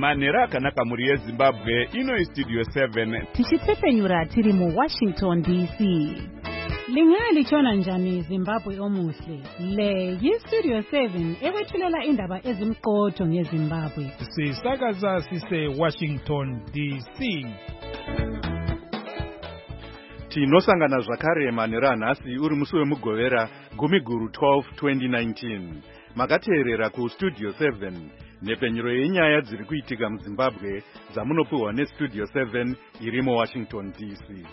Manhero akanaka muri yeZimbabwe, ino iStudio 7. Tichitsepenyura tiri muWashington DC. Lingali chona njani Zimbabwe omuhle. Le yiStudio 7 ekwethulela indaba ezimqotho ngeZimbabwe. Sisakaza sise Washington DC. Tinosangana zvakare manhero anhasi uri musi wemugovera gumiguru 12 2019. Makateerera kuStudio 7 nepenyero yenyaya dziri kuitika muZimbabwe dzamunopiwa neStudio 7 iri muWashington DC.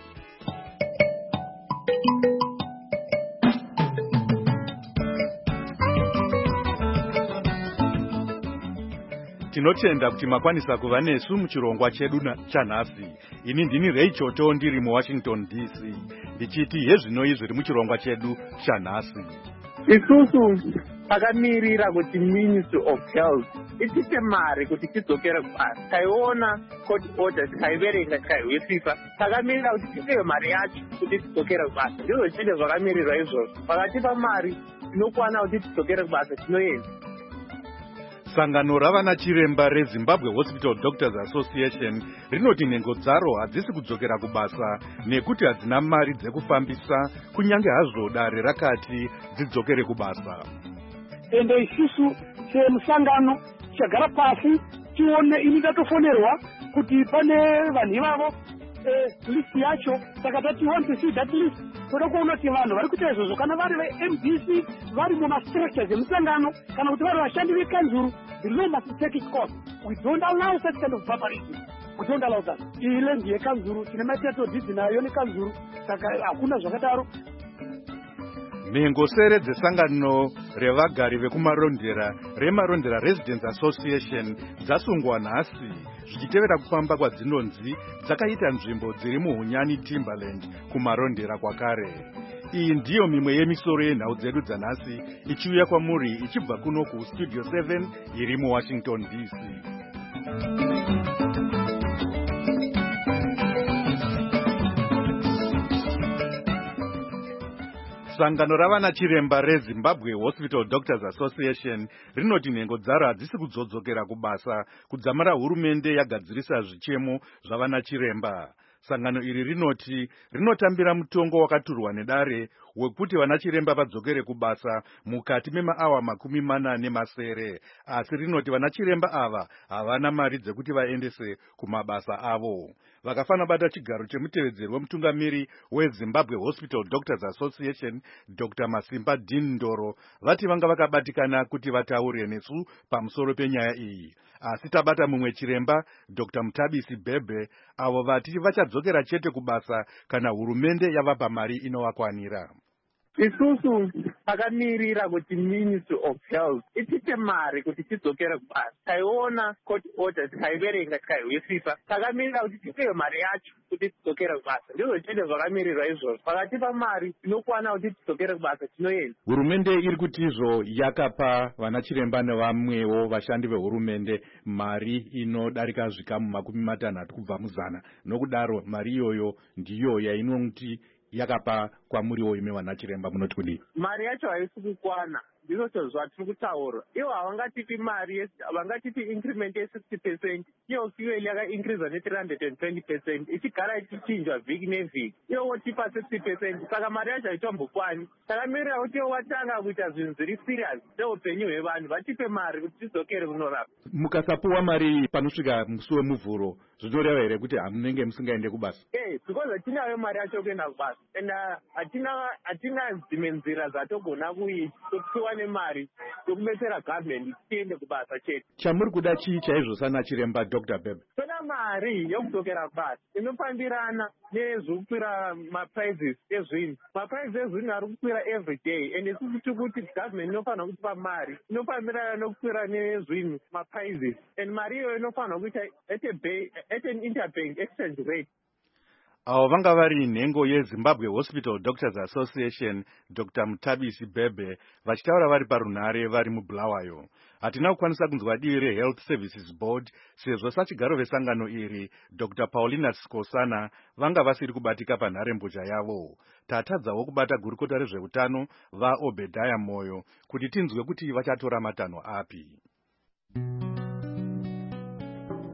Tinotenda kuti makwanisa kuva nesu muchirongwa chedu chanhasi. Ini ndini Reichoto ndiri muWashington DC. Ndichiti hezvinoi zviri muchirongwa chedu chanhasi. Isusu takamirira kuti Ministry of Health itipe mari kuti tidzokere kubasa. Taiona court order tikaiverenga tikaihwisisa. Takamirira kuti tipe mari yacho kuti tidzokere kubasa. Ndizvo zvinenge zvakamirirwa izvozvo. Vakatipa mari tinokwana kuti tidzokere kubasa tinoenda. Sangano ravana chiremba reZimbabwe Hospital Doctors Association rinoti nhengo dzaro hadzisi kudzokera kubasa nekuti hadzina mari dzekufambisa kunyange hazvo dare rakati dzidzokere kubasa. Ende isusu semusangano chagara pasi tione ini ndatofonerwa kuti pane vanhu ivavo list yacho saka tati want to see that list. Toda kuona kuti vanhu vari kuita izvozvo kana vari veMDC vari mumastructures emusangano kana kuti vari vashandi vekanzuru. The law must take its course. We don't allow such kind of barbarism. We don't allow that. Iyi land yekanzuru tine mateto dzidzi nayo nekanzuru saka hakuna zvakadaro. Nhengo sere dzesangano revagari vekumarondera remarondera Residents Association dzasungwa nhasi zvichitevera kufamba kwadzinonzi dzakaita nzvimbo dziri muHunyani Timberland kumarondera kwakare. Iyi ndiyo mimwe yemisoro yenhau dzedu dzanhasi ichiuya kwamuri ichibva kuno kuStudio 7 iri muWashington DC. Sangano ravana chiremba reZimbabwe Hospital Doctors Association rinoti nhengo dzaro hadzisi kudzodzokera kubasa kudzamara hurumende yagadzirisa zvichemo zvavana chiremba. Sangano iri rinoti rinotambira mutongo wakaturwa nedare wekuti vana chiremba vadzokere kubasa mukati memaawa 40 asi rinoti vana chiremba ava havana mari dzekuti vaendese kumabasa avo. Vakafana bata chigaro chemutevedzeri wemutungamiri weZimbabwe Hospital Doctors Association Dr. Masimba Dean Ndoro vati vanga vakabatikana kuti vataure nesu pamusoro penyaya iyi. Asi tabata mumwe chiremba Dr. Mtabisi Bhebhe avo vati vachadzokera chete kubasa kana hurumende yavapa mari inovakwanira. Isusu takamirira kuti Ministry of Health itipe mari kuti tidzokere kubasa. Taiona court order tikaiverenga tikaihwisisa. Takamirira kuti tipe mari yacho kuti tidzokere kubasa. Ndizvo zvinenge zvakamirirwa izvozvo. Vakatipa mari tinokwana kuti tidzokere kubasa tinoenda. Hurumende iri kuti izvo yakapa vana chiremba nevamwewo vashandi vehurumende mari inodarika zvikamu 60 kubva muzana. Nokudaro mari iyoyo ndiyo yainoti yakapa kwamuriwo ime vana chiremba munoti kudii? Mari yacho haisi kukwana. Ndizvo zvatiri kutaura. Ivo havangatipi mari, havangatipi increment ye60%. Iyo fuel yaka-increase ne320%. Ichigara ichichinjwa vhiki nevhiki. Ivo votipa 60%. Saka mari yacho haitombokwani. Takamirira kuti watanga kuita zvinhu zviri serious neupenyu hwevanhu vatipe mari kuti tidzokere kunorapa. Mukasapuwa mari panosvika musi wemuvhuro zvinoreva here kuti hamunenge musingaende kubasa? Because hatinayo mari yacho kuenda kubasa. And hatina dzimwe nzira dzatogona kupiwa nemari yokubetsera government tiende kubasa chete. Chamuri kuda chii chaizvo sana chiremba Dr. Bhebhe? Toda mari yokudzokera kubasa inofambirana nezvokukwira maprizes ezvinhu. Maprizes ezvinhu ari kukwira every day and isusu tiri kuti government inofanira kutipa mari inofambirana nokukwira nezvinhu maprizes and mari iyoyo inofanira kuita at an interbank exchange rate. Avo vanga vari nhengo yeZimbabwe Hospital Doctors Association Dr. Mtabisi Bhebhe vachitaura vari parunhare vari muBulawayo. Hatina kukwanisa kunzwa divi reHealth Services Board sezvo sachigaro vesangano iri Dr. Paulina Skosana vanga vasiri kubatika panharembozha yavo. Tatadzawo kubata gurukota rezveutano vaObedhaya Moyo kuti tinzwe kuti vachatora matanho api.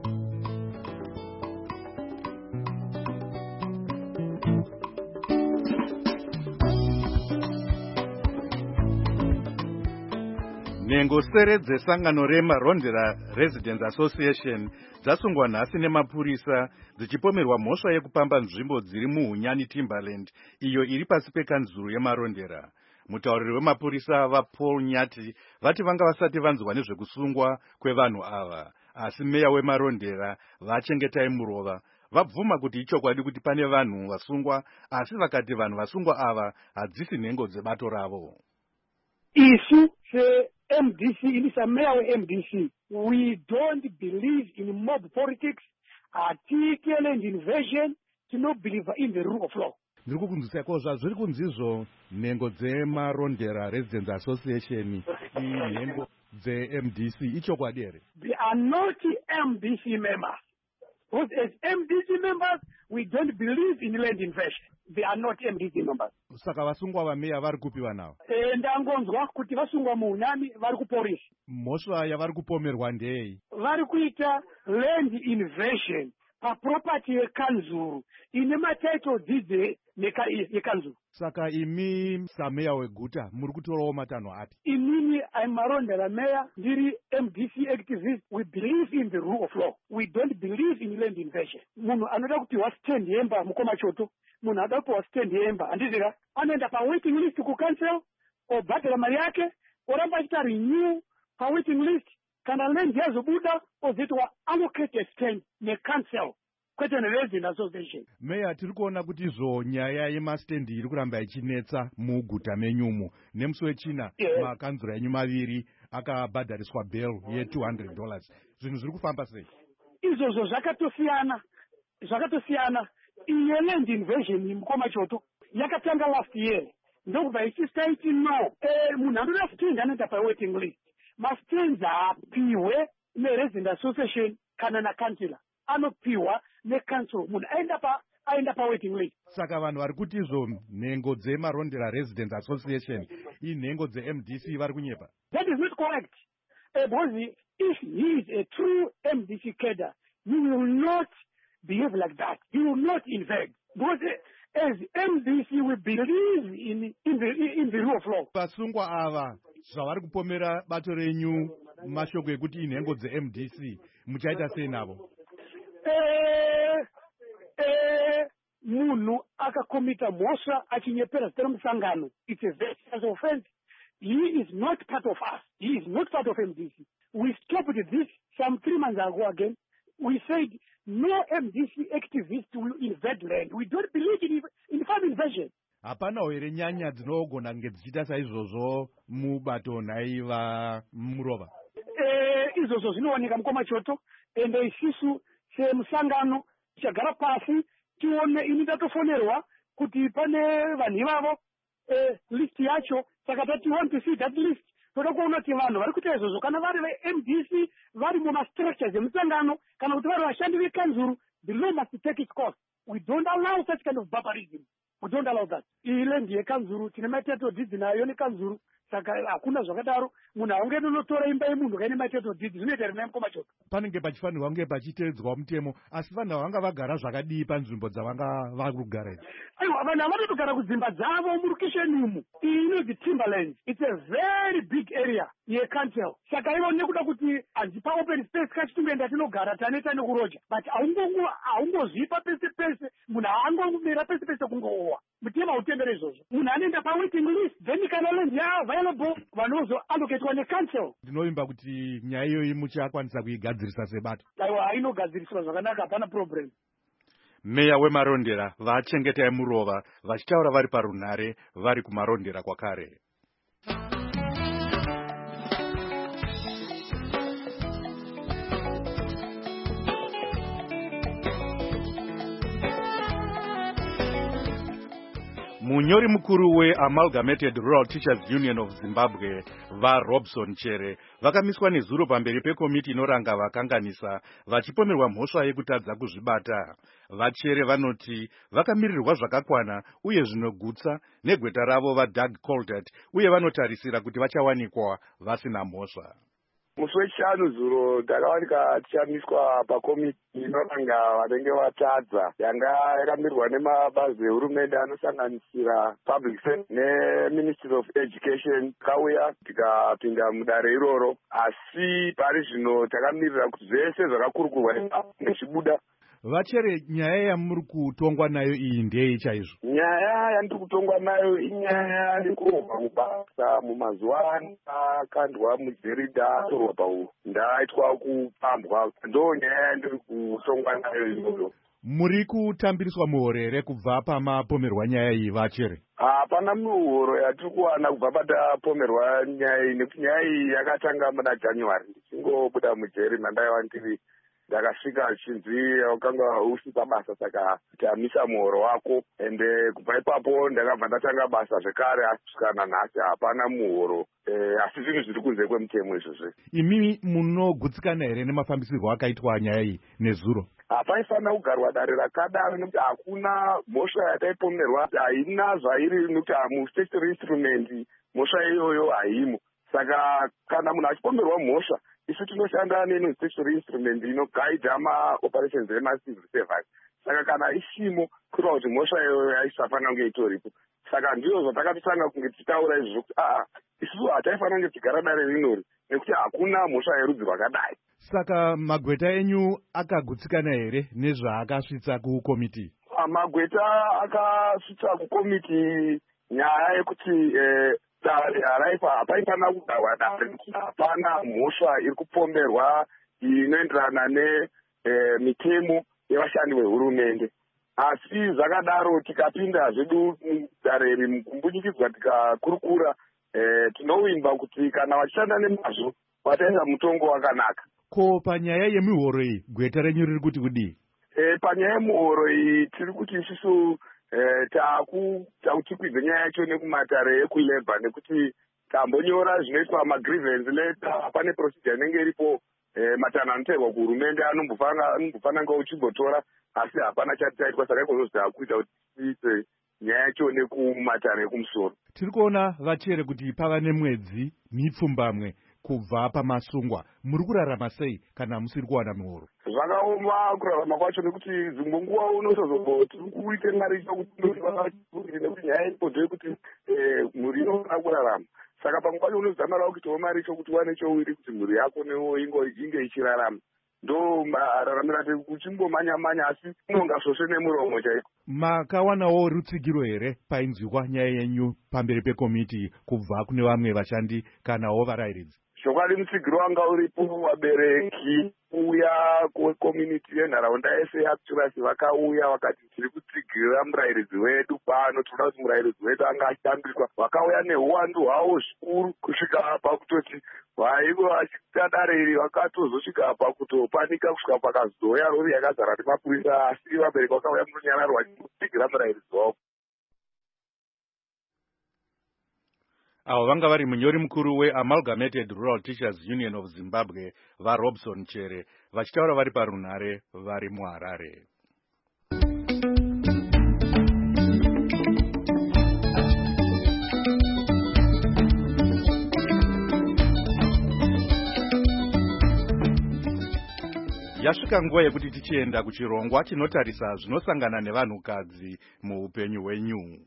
Nhengo sere dzesangano reMarondera Residents Association dzasungwa nhasi nemapurisa dzichipomerwa mhosva yekupamba nzvimbo dziri muHunyani Timberland iyo iri pasi pekanzuru yeMarondera. Mutauriri wemapurisa ava Paul Nyati vati vanga vasati vanzwa nezvekusungwa kwevanhu ava, asi meya weMarondera vaChengetai Murova vabvuma kuti ichokwadi kuti pane vanhu vasungwa, asi vakati vanhu vasungwa ava hadzisi nhengo dzebato ravo. Isu MDC, ilisa meya we-MDC, we don't believe in mob politics, article invasion, tino believe in the rule of law. Ndiri kukunzwisa kozva zviri kunzizvo nhengo dzeMarondera Residents Association inhengo dzeMDC ichokwadi here? They are not MDC members. Because as MDC members, we don't believe in land invasion. They are not MDC members. Saka vasungwa vameya vari kupi vanava? Ndangonzwa kuti vasungwa muHunyani vari kupolisi. Mhosva yavari kupomerwa ndei? Vari kuita land invasion paproperty yekanzuru ine matitle deed yekanzuru. Saka imi sameya weguta muri kutorawo matanho api? Inini Marondera meya, ndiri MDC activist. We believe in the rule of law. We don't believe in land invasion. Munhu anoda kuti wastand yemba mukoma choto, munhu anoda kuti wastand yemba andizika anoenda pa waiting list ku council obhadhara mari yake oramba achita renew pa waiting list kana land yazobuda ozoitwa allocated stand necouncil kwete neresident association. Meya, tiri kuona kuti izvo nyaya yemastendi iri kuramba ichinetsa muguta menyumo. Nemusi wechina makanzura enyu maviri akabhadhariswa bail ye$200. Zvinhu zviri kufamba sei? Izvozvo zvakatosiyana. Iyo land invasion mukoma choto yakatanga last year. Ndokubva ichistaiti no. Munhu anoda stand anoenda pa waiting list. Mastands apiwe neresident association kana nakansila. Anopiwa necouncil. Munhu aenda pa waiting list. Saka vanhu vari kuti izvo nhengo dzeMarondera Residents Association inhengo dzeMDC vari kunyepa? That is not correct. Because if he is a true MDC cadre, you will not behave like that. You will not invade. Because as MDC, we believe in the rule of law. Vasungwa ava zvavari kupomera bato renyu mashoko ekuti inhengo dzeMDC muchaita sei navo? Munhu akakomita mhosva achinyepera zita remusangano, it's a very serious offense. He is not part of us. He is not part of MDC. We stopped this some 3 months ago again. We said no MDC activist will invade land. We don't believe in farm invasion. Hapana here nyanya dzinogona kunge dzichiita saizvozvo mubato naiva Murova? Izvozvo zvinowanika mukoma choto, ende isusu semusangano tichagara pasi tione ini ndatofonerwa kuti pane vanhu ivavo list yacho, saka tati want to see that list. Toda kuona kuti vanhu vari kuita izvozvo kana vari veMDC vari mumastructures emusangano kana kuti vari vashandi vekanzuru, the law must take its course. We don't allow such kind of barbarism. We don't allow that. Iyi land yekanzuru tine matitle deeds nayo nekanzuru, saka hakuna zvakadaro. Munhu haunge notora imba yemunhu kaine matitle deeds, zvinoita rina mukoma choto. Panenge pachifanirwa kunge pachiteedzwa mutemo, asi vanhu vanga vagara zvakadii panzvimbo dzavanga vari kugara idzi? Aiwa, vanhu havatotogara kudzimba dzavo murokesheni umu. Iyi inonzi Timberland. It's a very big area yeCouncil. Saka ivo nekuda kuti hanzipa open space kachi tingoenda tinogara taneta nekuroja. But haungozvipa pese pese, munhu haangomira pese pese kungowa. Mutema hautendere izvozvo. Munhu anoenda pa waiting list, then kana land available, vanozo allocatwa neCouncil. Ndinovimba kuti nyaya iyoyi muchakwanisa kuigadzirisa sebato. Aiwa, hainogadziriswa zvakanaka, hapana problem. Meya weMarondera vaChengetai Murova vachitaura vari parunhare vari kuMarondera kwakare. Munyori mukuru weAmalgamated Rural Teachers Union of Zimbabwe vaRobson Chere vakamiswa nezuro pamberi pekomiti inoranga vakanganisa vachipomerwa mhosva yekutadza kuzvibata. VaChere vanoti vakamirirwa zvakakwana uye zvinogutsa negweta ravo vaDoug Coltert uye vanotarisira kuti vachawanikwa vasina mhosva. musi wechishanu zuro takawanika tichamiswa pakomiti inoranga vanenge vatadza yanga yakamirwa nemabazi ehurumende anosanganisira public service neministry of education. Takauya tikapinda mudare iroro, asi pari zvino takamirira kuti zvese zvakakurukurwa nezvibuda. Vachere, nyaya yamuri kutongwa nayo iyi ndei chaizvo? Nyaya yandiri kutongwa nayo inyaya yekurohwa mubasa mumazuva akandwa mujerida atorwa pauro ndaitwa kupambwa, ndo nyaya yandiri kutongwa nayo iyoyo. Muri kutambiriswa muhoro here kubva pamapomerwa nyaya iyi Vachere? Hapana muhoro yatiri kuwana kubva patapomerwa nyaya iyi, nekuti nyaya iyi yakatanga muna January. Ndichingobuda mujeri mandaiva ndiri ndakasvika chinzi wakanga usi pabasa, saka tamisa muhoro wako, ende kubva ipapo ndakabva ndatanga basa zvekare. Asvika nanhasi hapana muhoro, asi zvinhu zviri kunze kwemutemo izvozvi. Imi munogutsikana here nemafambisirwo akaitwa nyaya iyi nezuro? Hapaifanira kugarwa dare rakadaro, nekuti hakuna mhosva yataipomerwa, haina zvairi, nekuti mustatutory instrument mhosva iyoyo haimo. Saka kana munhu achipomerwa mhosva, isu tinoshanda nestatutory instrument inogaidha maoperations emacivil service. Saka kana isimo kureva kuti mhosva iyoyo yaisafanira kunge itoripo. Saka ndiyo zvatakatotanga kunge tichitaura izvozvo kuti isusu hataifanira kunge tigara dare rinori, nekuti hakuna mhosva yerudzi rwakadai. Saka magweta enyu akagutsikana here nezvaakasvitsa kukomiti? Magweta akasvitsa kukomiti nyaya yekuti dare haraipa hapaifanira kugarwa dare, hapana mhosva iri kupomerwa inoenderana nemitemo yevashandi vehurumende. Asi zvakadaro tikapinda zvedu dare iri kumbudikidzwa tikakurukura, tinovimba kuti kana vachishanda nemazvo vataisa mutongo wakanaka. Ko panyaya yemihoro iyi gweta renyu riri kuti kudii? Panyaya yemuhoro iyi tiri kuti isusu tautikwidze nyaya yacho nekumatare ekulebha, nekuti tambonyora zvinoitwa magrievance letter. Pane procedure inenge iripo, matanho anotairwa kuhurumende anombofana nga uchimbotora, asi hapana chati taitwa. Saka ikozvo zvakuita kuti tiise nyaya yacho nekumatare ekumusoro. Tiri kuona Vachere kuti pava nemwedzi mipfumbamwe kubva pamasungwa. Muri kurarama sei kana musiri kuwana muhoro? Zvakaoma kurarama kwacho, nekuti dzimwe nguva unotozomboti kuite mari nekuti nyaya iripo ndeyekuti mhuri inofanira kurarama. Saka pamwe pacho unozamarawo kuitawo mari chokuti wane chouiri kuti mhuri yako newo inge ichirarama. Ndo mararamira kuchimbomanya-manya, asi inonga zvose nemuromo chaiko. Makawanawo rutsigiro here painzwikwa nyaya yenyu pamberi pekomiti kubva kune vamwe vashandi kanawo varayiridzi? Zvokwadi mutsigiro wanga uripo, vabereki uya kwekominiti yenharaunda yese yaPchirasi vakauya vakati tiri kutsigirira murayiridzi wedu pano, tinoda kuti murayiridzi wedu anga achitambiswa. Vakauya neuwandu hwavo zvikuru kusvika pakutoti vaivo vachiita dare iri vakatozosvika pakutopanika kusvika pakazoya rori yakazara nemapurisa, asi vabereki vakauya murunyararo vachitsigirira murayiridzi wavo. Avo vanga vari munyori mukuru weAmalgamated Rural Teachers Union of Zimbabwe vaRobson Chere vachitaura vari parunhare vari muHarare. Yasvika nguva yekuti tichienda kuchirongwa chinotarisa zvinosangana nevanhukadzi muupenyu hwenyu.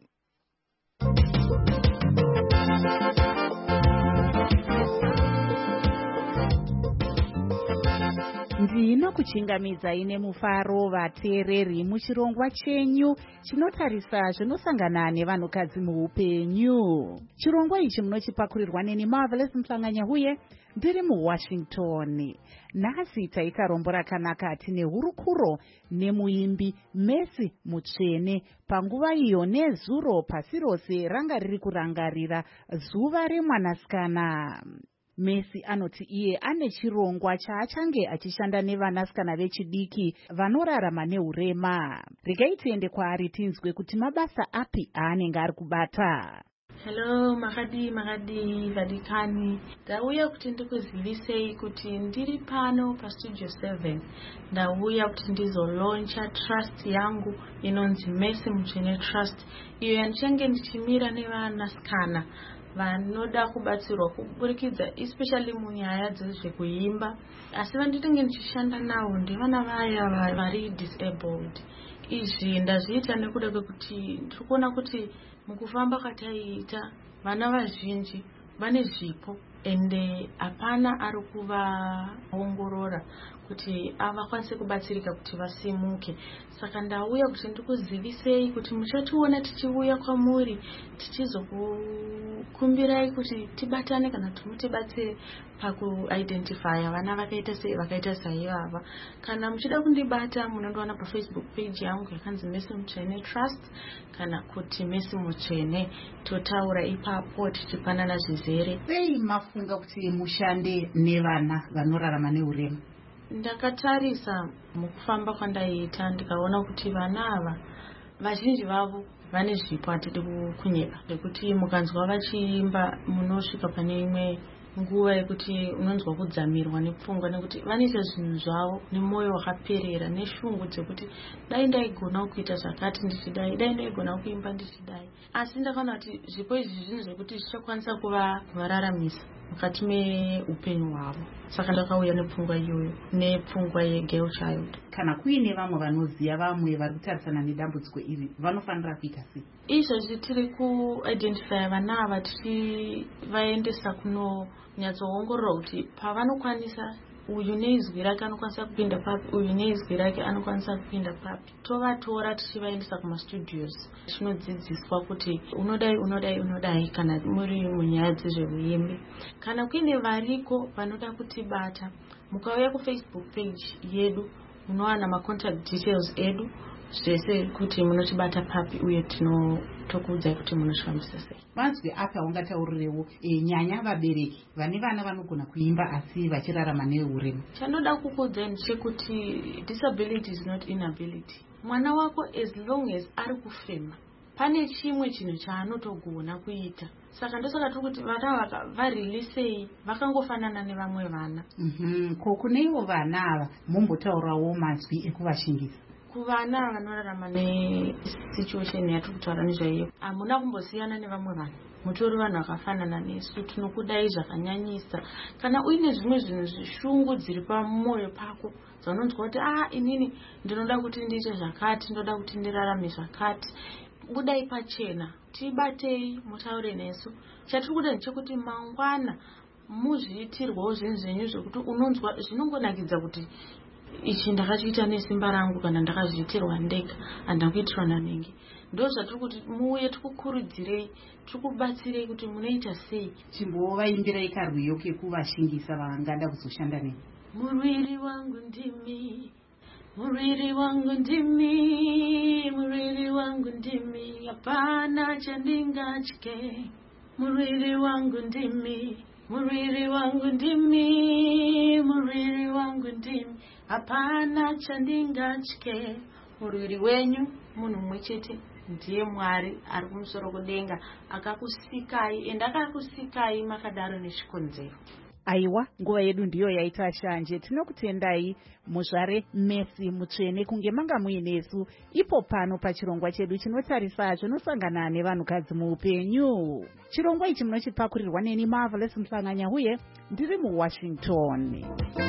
Ndinokuchingamidzai nemufaro vateereri muchirongwa chenyu chinotarisa zvinosangana nevanhukadzi muupenyu. Chirongwa ichi munochipakurirwa neni Marvelous Mhlanganya-Huye ndiri muWashington. Nhasi taika rombo rakanaka tine hurukuro nemuimbi Messi Mutsvene panguva iyo nezuro pasi rose ranga riri kurangarira zuva remwanasikana. Messi anoti iye ane chirongwa chaachange achishanda nevanasikana vechidiki vanorarama neurema. Regai tiende kwaari tinzwe kuti mabasa api aanenge ari kubata. Hello, Makadi Vadikani. Ndauya kuti ndikuzivisei kuti ndiri pano paStudio 7. Ndauya kuti ndizolauncha trust yangu inonzi Mercy Mutsvene Trust. Iyo yanichange ndichimira nevanasikana vanoda kubatsirwa kuburikidza especially munyaya dzezvekuimba. Asi vandinenge ndichishanda navo ndevana vaya vari disabled. Izvi ndazviita nekuda kwekuti tirikuona kuti mukufamba kwataiita vana vazhinji vane zvipo ende hapana ari kuvaongorora kuti vakwanise kubatsirika kuti vasimuke. Saka ndauya kuti ndikuzivisei kuti muchationa tichiuya kwamuri tichizokukumbirai kuti tibatane kana kuti mutibatsire pakuidentifya vana vakaita saivava. Kana muchida kundibata munondowana paFacebook page yangu yakanzi Mercy Mutsvene Trust kana kuti Mercy Mutsvene. Totaura ipapo tichipanana zvizere. Sei mafunga kuti mushande nevana vanorarama neurema? Ndakatarisa mukufamba kwandaiita ndikaona kuti vana ava vazhinji vavo vane zvipo hatidi kunyeba, ndekuti mukanzwa vachiimba munosvika pane imwe nguva yekuti unonzwa kudzamirwa nepfungwa nekuti vanoita zvinhu zvavo nemwoyo wakaperera neshungu dzekuti dai ndaigona kuita zvakati ndichidai, dai ndaigona kuimba ndichidai. Asi ndakaona kuti zvipo izvi zvinhu zvekuti zvichakwanisa kuvararamisa mukati meupenyu hwavo. Saka ndakauya nepfungwa iyoyo, nepfungwa yegirl child. Kana kuine vamwe vanoziva vamwe vari kutarisana nedambudziko iri vanofanira kuita sei? Izvozvi tiri kuidentifya vana ava tichivaendesa kunonyatsoongorora kuti pavanokwanisa uyu neizwi rake anokwanisa kupinda papi, uyu neizwi rake anokwanisa kupinda papi. Tovatora tichivaendesa kumastudios chinodzidziswa kuti unodai kana muri munyaya dzezveuyimbi. Kana kuine variko vanoda kutibata mukauya kuFacebook page yedu munowana macontact details edu zvese kuti munotibata papi uye tokuudzai kuti munoshambisa sei. Vanzwi apa ungataurirewo nyanya vabereki vane vana vanogona kuimba asi vachirarama neurema? Chanoda kukuudzai ndechekuti disability is not inability. Mwana wako as long as ari kufema pane chimwe chinhu chaanotogona kuita. Saka ndosaka tiri kuti vana varilisei vakangofanana nevamwe vana. Ko kuneivo vana ava mumbotaurawo mazwi ekuvashingisa? Kuvana vanorarama nesituation yatiri kutaura nezvaiyo hamuna kumbosiyana nevamwe vanhu, mutori vanhu vakafanana nesu, tinokudai zvakanyanyisa. Kana uine zvimwe zvinhu zvishungu dziri pamwoyo pako dzaunonzwa kuti inini ndinoda kuti ndiite zvakati, ndoda kuti ndirarame zvakati, budai pachena tibatei mutaure nesu. Chatiri kuda ndechekuti mangwana muzviitirwawo zvinhu zvenyu zvokuti unonzwa zvinongonakidza kuti ichi ndakachiita nesimba rangu kana ndakazviitirwa ndega handina kuitirwa nanenge. Ndo zvatiri kuti muuye tikukurudzirei, tikubatsirei kuti munoita sei. Chimbovaimbirai karwiyo kekuvashingisa vangada kuzoshanda nemi. Murwiri wangu ndimi, murwiri wangu ndimi, murwiri wangu ndimi, hapana chandingatye. Murwiri wangu ndimi, murwiri wangu ndimi, murwiri wangu ndimi, hapana chandingatye. Murwiri wenyu munhu mumwe chete, ndiye Mwari ari kumusoro kudenga akakusikai ende akakusikai makadaro nezvikonzero. Aiwa, nguva yedu ndiyo yaita shanje. Tinokutendai muzvare Mercy Mutsvene kunge manga muinesu ipo pano pachirongwa chedu chinotarisa zvinosangana nevanhukadzi muupenyu. Chirongwa ichi munochipakurirwa neni Marvelous Mhlanganya huye ndiri muWashington.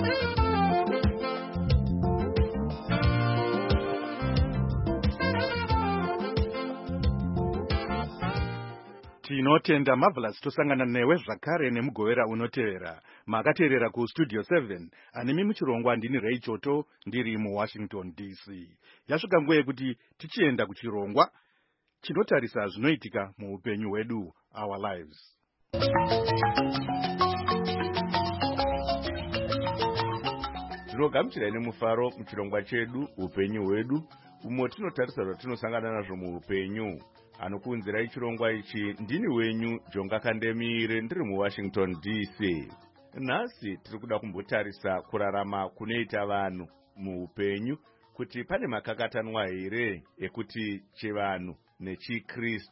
Tinotenda Marvelous. Tosangana newe zvakare nemugovera unotevera. Makateerera kuStudio 7 anemi muchirongwa ndini Ray Choto ndiri muWashington DC. Yasvika nguva yekuti tichienda kuchirongwa chinotarisa zvinoitika muupenyu hwedu, our lives. Tinogamuchirai nemufaro muchirongwa chedu upenyu hwedu, umo tinotarisa zvatinosangana nazvo muupenyu. Anokuunzirai chirongwa ichi ndini wenyu Jonga Kandemire ndiri muWashington DC. Nhasi tiri kuda kumbotarisa kurarama kunoita vanhu muupenyu, kuti pane makakatanwa here ekuti chivanhu nechiKristu.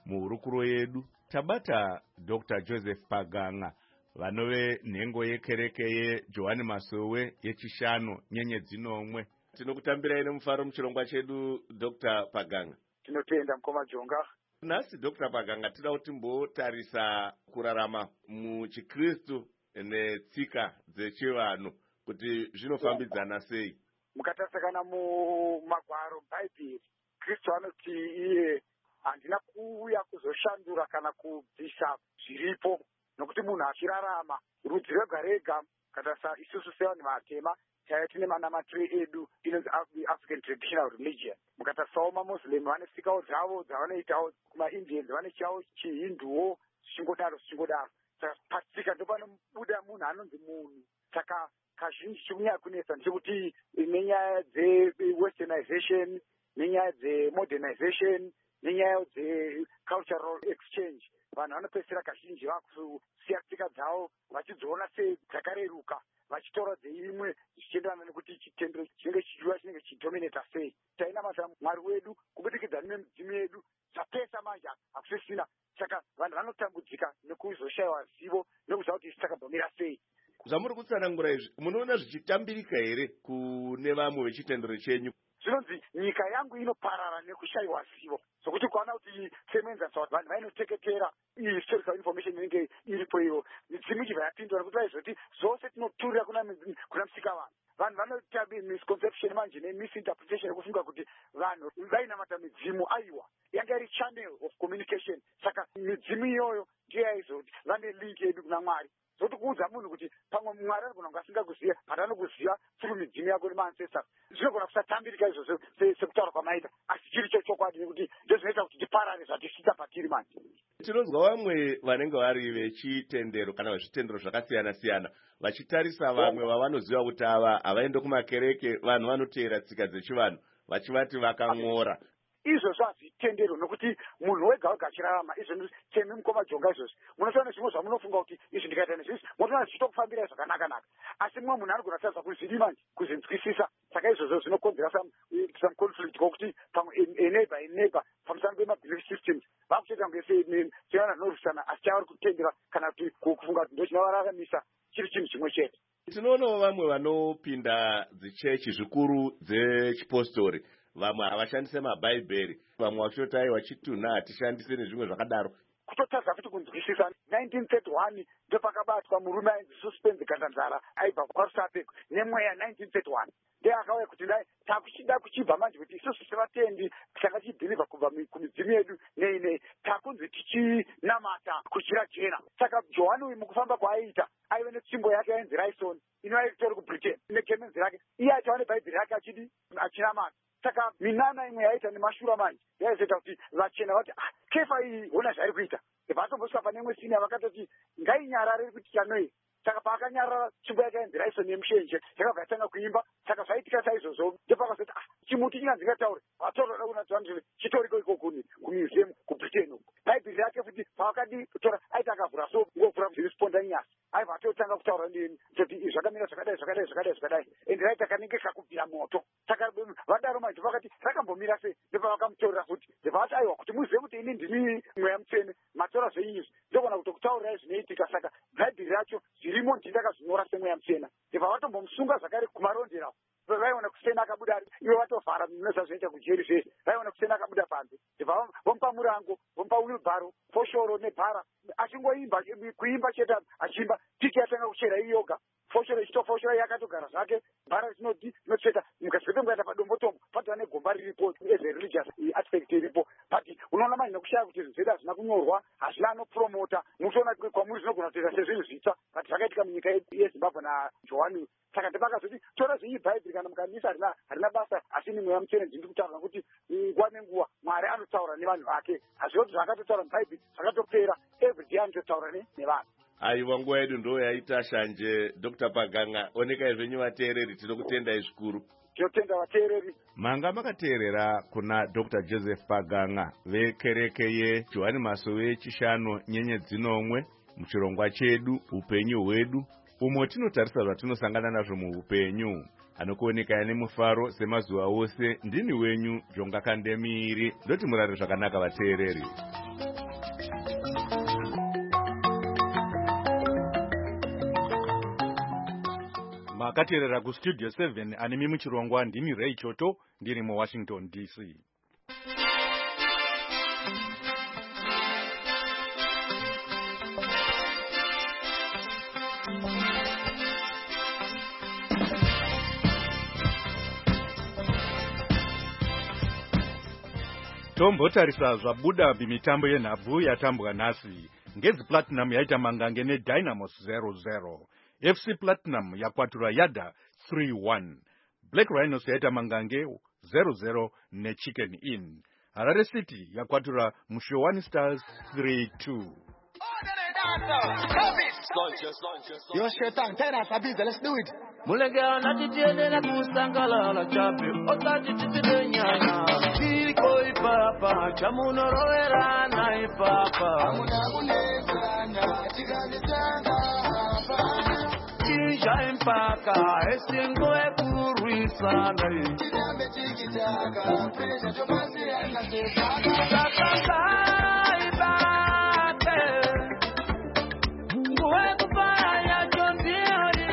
muhurukuro yedu tabata Dr. Joseph Paganga vanove nhengo yekereke yeJohani Masowe yechishanu nyenyedzi nomwe. Tinokutambirai nemufaro muchirongwa chedu Dr. Paganga. Tinotenda mukoma Jonga. Nhasi Dr. Paganga tida kuti timbotarisa kurarama muchikristu netsika dzechivanhu kuti zvinofambidzana sei. Mukatarisa kana mumagwaro bhaibheri Kristu anoti iye handina kuuya kuzoshandura kana kubvisa zviripo, nokuti munhu achirarama rudzi rwega rega. Katarisa isusu sevanhu vatema chaiva tine manamatire edu inonzi African Traditional Religion. Mukatarisawo maMuslim vane tsikawo dzavo dzavanoitawo, kumaIndians vane chavo chihinduwo, zvichingodaro. Saka patsika ndopanobuda munhu anonzi munhu. Saka kazhinji chikunyanya kunetsa ndechekuti nenyaya dze-westernization, nenyaya dze-modernization, nenyaya dze-cultural exchange, vanhu vanopedzisira kazhinji vakusiya tsika dzavo vachidziona sedzakareruka, vachitora dzeimwe zvichienderana nekuti chitendero chinenge chichiuya chinenge chichidominata sei. Tainamata Mwari wedu kubudikidza nemidzimu yedu, zvapesa manje hakusisina. Saka vanhu vanotambudzika nekuzoshayiwa zivo nekuziva kuti zvichakabvamira sei. Zvamuri kutsanangura izvi munoona zvichitambirika here kune vamwe vechitendero chenyu? Zvinonzi nyika yangu inoparara nekushayiwa zivo, sokuti ukaona kuti semenza vanhu vainoteketera historical information inenge iripo iyo, midzimu ichibva yapindwa nekuti vaizoti zvose tinoturira kuna musika vanhu. Vanhu vanoita misconception manje nemisinterpretation yekufunga kuti vanhu vainamata midzimu. Aiwa, yanga iri channel of communication. Saka midzimu iyoyo ndiyo yaizoti vane link yedu kuna Mwari. Zoti kuudza munhu kuti pamwe Mwari anogona kunge asingakuziva, but anokuziva through midzimu yako nemancestors. Zvinogona kusatambirika izvozvo sekutaura kwamaita, asi chiri chokwadi nekuti ndozvinoita kuti tiparare zvatisita patiri manje. Tinonzwa vamwe vanenge vari vechitendero kana vezvitendero zvakasiyana-siyana vachitarisa vamwe vavanoziva kuti ava havaende kumakereke, vanhu vanoteera tsika dzechivanhu, vachivati vakamora. Izvozvo hazvitendero nokuti munhu wega wega achirarama. Izvo temi mukoma Jonga izvozvo munotoona zvimwe zvamunofunga kuti izvi ndikaita nezvizvi munotoona zvichitokufambirai zvakanaka, asi mumwe munhu anogona kutarisa kuzvidi manje kuzinzwisisa. Saka izvozvo zvinokonzera some conflict kokuti pamwe eneighbor pamusana pemabelief systems vakutoita kunge sevana zvinorwisana, asi chavari kutendera kana kuti kufunga kuti ndochinovararamisa chiri chinhu chimwe chete. Tinoonawo vamwe vanopinda dzichechi zvikuru dzechipostori, vamwe havashandise mabhaibheri, vamwe vachitoti vachitunha hatishandise nezvimwe zvakadaro. Kutotadza kuti kunzwisisa 1931 ndopakabatwa murume ainzi Suspense Gandanzara aibva kwaRusape nemweya 1931. Ndiye akauya kuti takuchida kuchibva manje kuti isusu sevatendi tanga tichibhilivha kubva kumidzimu yedu nei takunzi tichinamata kuchira jena. Saka Johani uyu mukufamba kwaaiita aive netsvimbo yake yainzi Raison inoya itori kuBritain negemenzi rake, iye aitava nebhaibheri rake achinamata. Saka minana imwe yaita nemashura manje yaizoita kuti vachena vati kefa iyi hona zvairi kuita. Vatombosvika pane imwe sini vakatoti ngainyarare kuti chanoi. Saka paakanyarara tsvimbo yake yainzi Raison yemushenje yakabva yatanga kuimba. Saka zvaitika saizvozvo ndopakazoti chimuti chinganzi ngataure vatorora unatsvandire chitoriko ikoko kumuseum kuBritain uko. Bhaibheri rake futi paakadi kutora aita akavhura so ngovhura zvirisponda nyasi aibva atotanga kutaura ndeni kuti zvakamira zvakadai ende raita kanenge kakubvira moto. Saka vadaro manje vakati rakambomira sei, ndopavakamutorera futi ndepavati aiwa kuti muzive kuti ini ndini mweya mutsvene matora zveizvi ndogona kutokutaurirai zvinoitika. Saka bhaibheri racho zvirimo ndindakazvinyora semweya mutsvena. Ndepavatombomusunga zvakare kumarondera vaiona kusena akabuda iwe vatovhara nezvazvinoita kujeri zvese, vaiona kusena akabuda panze. Vomupa murango, vomupa wilbharo, foshoro nebhara, achingoimba kuimba chete achimba tiki yatanga kuchera iyoga. Foshoro ichitofoshora yakatogara zvake, bhara inotsveta mukazvete mukaita padombotombo patova negomba riripo ezereligious aspect iripo. But unoona manje nekushaya kuti zvinhu zvedu hazvina kunyorwa, hazvina anopromota, mutoona kwamuri zvinogona kutoita sezvinhu zvitsva but zvakaitika munyika yeZimbabwe naJohani. Saka ndepakazoti tora zveiyi bhaibheri kana mukanisa harina basa, asi ni mweya mutsvene ndiri kutaura kuti nguva nenguva Mwari anotaura nevanhu vake. Hazvoti zvakatotaura mubhaibheri zvakatopera, everyday anototaura nevanhu. Aiwa, nguva yedu ndo yaita shanje. Dr. Paganga, onekai zvenyu vateereri, tinokutendai zvikuru. Tinotenda vateereri. Manga makateerera kuna Dr. Joseph Paganga vekereke yeJohani Masowe chishanu nyenyedzi nomwe muchirongwa chedu upenyu hwedu, umo tinotarisa zvatinosangana nazvo muupenyu. anokuonekaya nemufaro semazuva ose. Ndini wenyu Jonga Kandemiri. Ndoti murare zvakanaka vateereri. Makateerera kustudio 7 anemi muchirongwa. Ndini Ray Choto ndiri muWashington DC. Tombotarisa zvabuda bimitambo yenhabvu yatambwa nhasi. Ngezi Platinum yaita mangange neDynamos 0-0. FC Platinum yakwatura Yada 3-1. Black Rhinos yaita mangange 0-0 neChicken Inn. Harare City yakwatura Mushowani Stars 3-2. Yo, Shetan, tell us a bit, let's do it. Mulega na titiene na kusangala la chape otati titide nyanya koi papa chamuno roera na ipapa amuna kunesa na tigani tanga hapa kisha impaka esingo ekuruisa na tidambe tikitaka pesa tomasi anaseka kaka ibate ngwe kupaya jondiori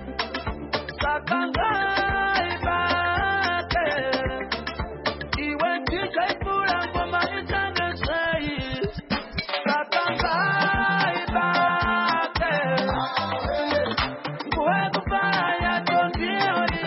Sakangai bate, iwe tika ipura kwa maitanga sei. Sakangai bate, kwe kupaya tondioni.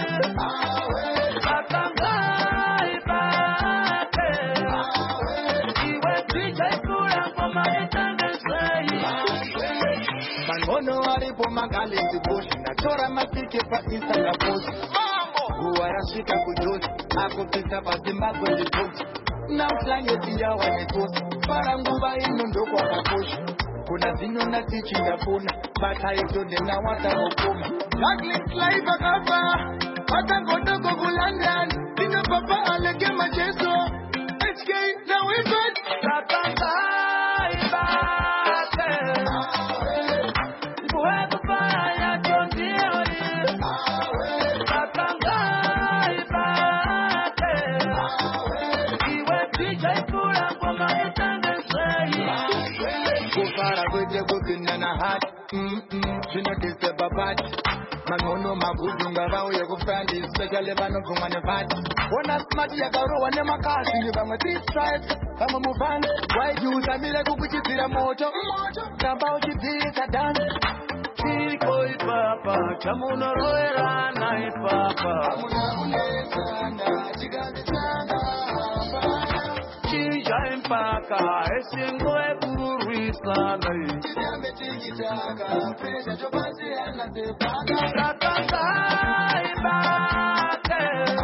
Sakangai bate, iwe tika ipura kwa maitanga sei. Mangono aripo magali zibushi na chora matike pa Instagram post. Guarashika kujosi, akupita pa Zimbabwe liposi. Na mslange tiya wanekosi, para nguva ino kwa kakoshi. Kuna zino na tichi ya puna, bata yeto dena wata mokoma. Douglas life akapa, hata ngodogo kulandan. Dina papa alege majeso, HK na wizard. Sakanga ibate. Mangono magudunga vauye kufandi especially vanobvumwa nevati ona smart yakarohwa nemakasi vamwe 3 stripes vamwe muvhani waiti usamire kukuchidzira moto tamba uchidzirisa dhansi Koi papa chamunorovera na ipapa amuna unesana chikanditsanga chinja impaka esingo ekuruisana tidambe tikitaka pesa topasiyana tepaka Sakanga ibate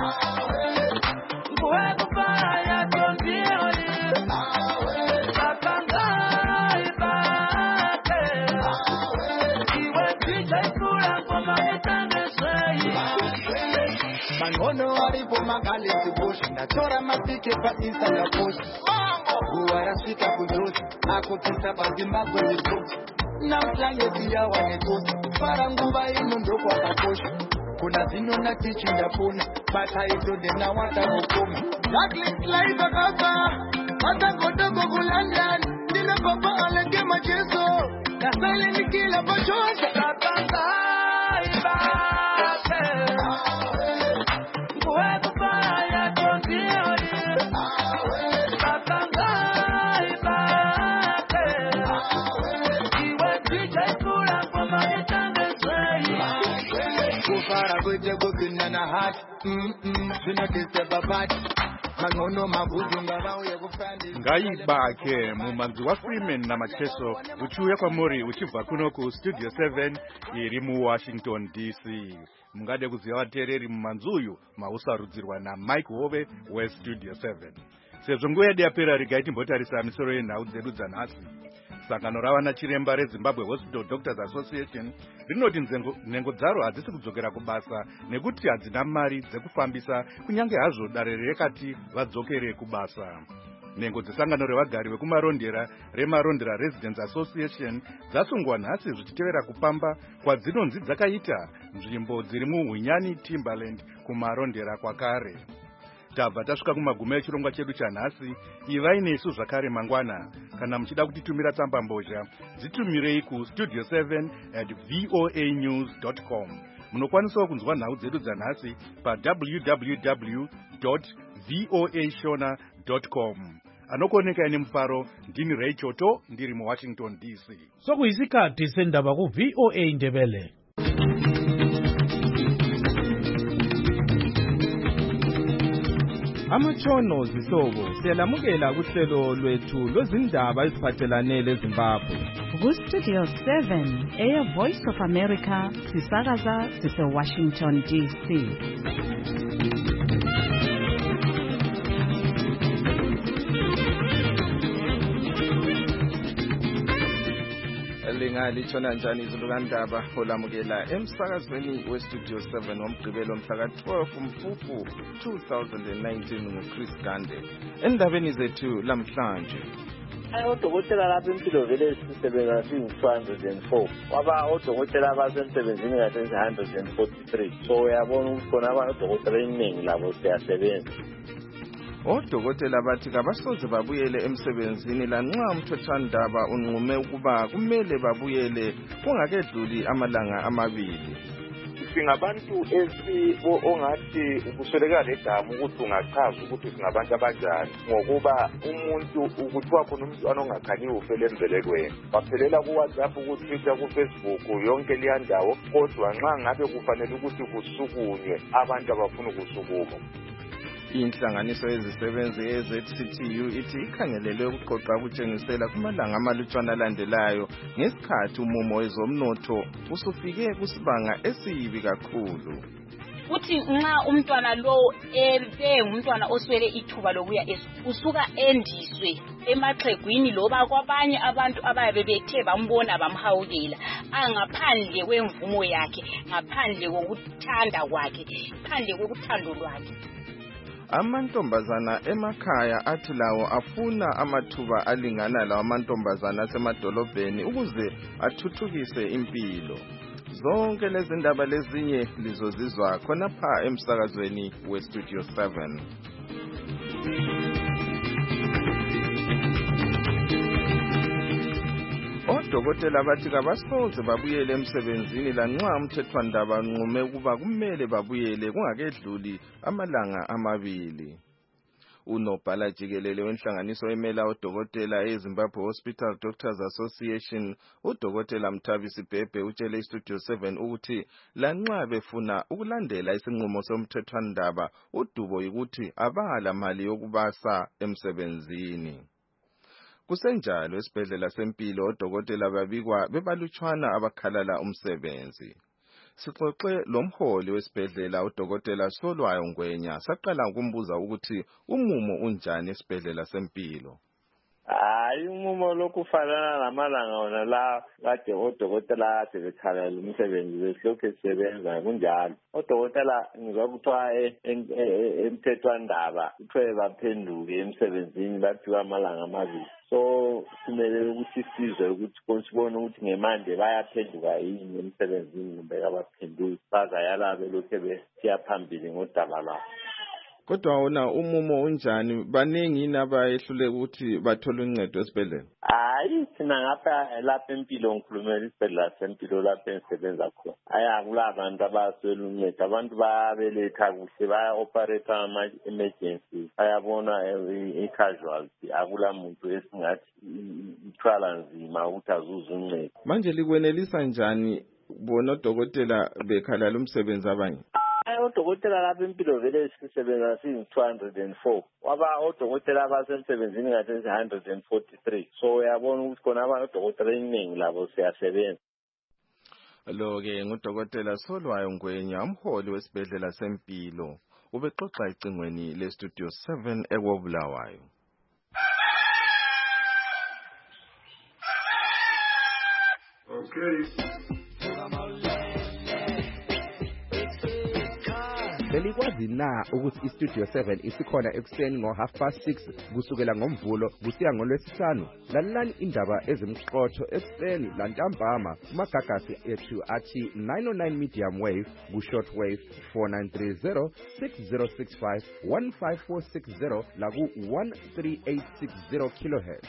ngwe kupaya tondioni Sakanga ibate iwe tika ipura kwa maitanga sei Mangono aripo magali zibushi na chora matike pa Instagram post. Guarashika kujosi, akupita pa Zimbabwe liposi. Na mslange tiya wanekosi, para nguva ino kwa kakoshi. Kuna zino na tichi ya puna, bata yeto dena wata mokoma. Douglas life akapa, hata ngodogo kulandan. Dina papa alege majeso, na sale nikila pachosa. Sakanga ibate ngwe kupaya tondioni Sakanga ibate iwe tika ipura kwa maitanga sei Kufara kwete kukina na hati Sinatise babati Mangono magudunga vauye kufandi Ngaibake mumanzi wa Freeman na Macheso uchiuya kwamuri uchibva kuno ku Studio 7 iri muWashington DC. Mungade kuziva vateereri mumanzi uyu mausarudzirwa na Mike Hove weStudio 7. Sezvo nguva yedu yapera regai timbotarisa misoro yenhau dzedu dzanhasi. Sangano ravana chiremba reZimbabwe Hospital Doctors Association rinoti nhengo dzaro hadzisi kudzokera kubasa nekuti hadzina mari dzekufambisa kunyange hazvo dare rekati vadzokere kubasa. Nhengo dzesangano revagari vekumarondera remarondera Residents Association dzasungwa nhasi zvichitevera kupamba kwadzinonzi dzakaita nzvimbo dziri muHunyani Timberland kumarondera kwakare. Tabva tasvika kumagumo echirongwa chedu chanhasi. Ivai nesu zvakare mangwana. Kana muchida kutitumira tsamba mbozha, dzitumirei ku studio7@voanews.com. Munokwanisawo kunzwa nhau dzedu dzanhasi pa www.voashona.com. Anokuoneka ine mufaro, ndini Ray Choto, ndiri muWashington DC. Sokuyisikhathi sendaba ku VOA Ndebele. Amatshono zihlobo siyalamukela kuhlelo lwethu lwezindaba eziphathelane leZimbabwe. Ku-Studio 7 Air Voice of America sisakaza sise-Washington DC. Litshona njani izulukandaba olamukela emsakazweni weStudio 7 womgqibelo mhla ka-12 Mfumfu 2019 nguChris Gande. Endabeni zethu lamhlanje, odokotela lapha Impilo Village sisebenza singu-204 kwaba odokotela abasemsebenzini kade 143. So uyabona ukuthi khona odokotela eningi labo siyasebenza. odokotela bathi kabasoze babuyele emsebenzini lanxa umthethwandaba unqume ukuba kumele babuyele kungakedluli amalanga amabili. Singabantu ongathi kusweleka legama ukuthi ungachaza ukuthi singabantu abanjani ngokuba umuntu ukuthiwa khona umntwana ongakhanyiwe ufele embelekweni baphelela ku-WhatsApp, ku-Twitter, ku-Facebook, yonke leya ndawo. Kodwa nxa ngabe kufanele ukuthi kusukunywe abantu abafuna ukusukuma. Inhlanganiso yezisebenzi ye-ZCTU ithi ikhangelele ukuqoqa ukutshengisela kumalanga amalutshwana alandelayo ngesikhathi umumo wezomnotho usufike kusibanga esibi kakhulu. Uthi nxa umntwana lo ngumntwana oswele ithuba lokuya usuka endiswe emaxhegwini loba kwabanye abantu abayabe bethe bambona bamhawukela angaphandle kwemvumo yakhe, ngaphandle kokuthanda kwakhe, phandle kokuthando lwakhe. Amantombazana emakhaya athi lawo afuna amathuba alingana lawo amantombazana asemadolobheni ukuze athuthukise impilo. Zonke lezi ndaba lezinye lizozizwa khonapha emsakazweni weStudio 7. Odokotela bathi kabasoze babuyele emsebenzini lanxa umthethwandaba unqume ukuba kumele babuyele kungakedluli amalanga amabili. Unobhala jikelele wenhlanganiso emela odokotela eZimbabwe Hospital Doctors Association, udokotela Mthabisi Bhebhe utshele iStudio 7 ukuthi lanxa befuna ukulandela isinqumo somthethwandaba, udubo ukuthi abala mali yokubasa emsebenzini. Kusenjalo esibhedlela sempilo odokotela babikwa bebalutshwana abakhalala umsebenzi. Sixoxe lomholi wesibhedlela udokotela Solwayo Ngwenya saqala ukumbuza ukuthi umumo unjani esibhedlela sempilo. Umumo lokufanana namalanga wona la kade odokotela ade bekhalala umsebenzi besilokhu sisebenza kunjalo. Odokotela ngizwa kuthiwa emthethwandaba kuthiwe baphenduke emsebenzini baphiwa amalanga amabili. So kumele ukuthi sizwe ukuthi sibone ukuthi ngemanje bayaphenduka yini emsebenzini kumbe kabaphenduki bazayala belokhu besiya phambili ngodaba lwabo. Kodwa wona umumo unjani, baningi nabayehlule ukuthi bathole uncedo esibhedlela? Thina ngapha lapha empilo ngikhulumela isibhedlela sempilo lapha engisebenza khona. Akula abantu abaswela uncedo, abantu bayabeletha kuhle, baya-operate ama-emergency, bayabona i-casualty. Akula muntu esingathi ithwala nzima ukuthi azuze uncedo. Manje likwenelisa njani bona odokotela bekhalala umsebenzi abanye? Odokotela lapha Impilo Village sisebenza singu-204 kwaba odokotela abasemsebenzini kade 143. So uyabona ukuthi khona odokotela eningi labo siyasebenza. Lo-ke ngudokotela Solwayo Ngwenya, umholi wesibhedlela sempilo, ubexoxa ecingweni leStudio 7 eKobulawayo. Okay. belikwazi na ukuthi iStudio 7 isikhona ekuseni ngo6:30 kusukela ngoMvulo kusiya ngoLwesihlanu? Lalelani indaba ezimqotho ekuseni lantambama kumagagasi ethu athi 909 medium wave ku-short wave 4930 6065 15460 laku 13860 kilohertz.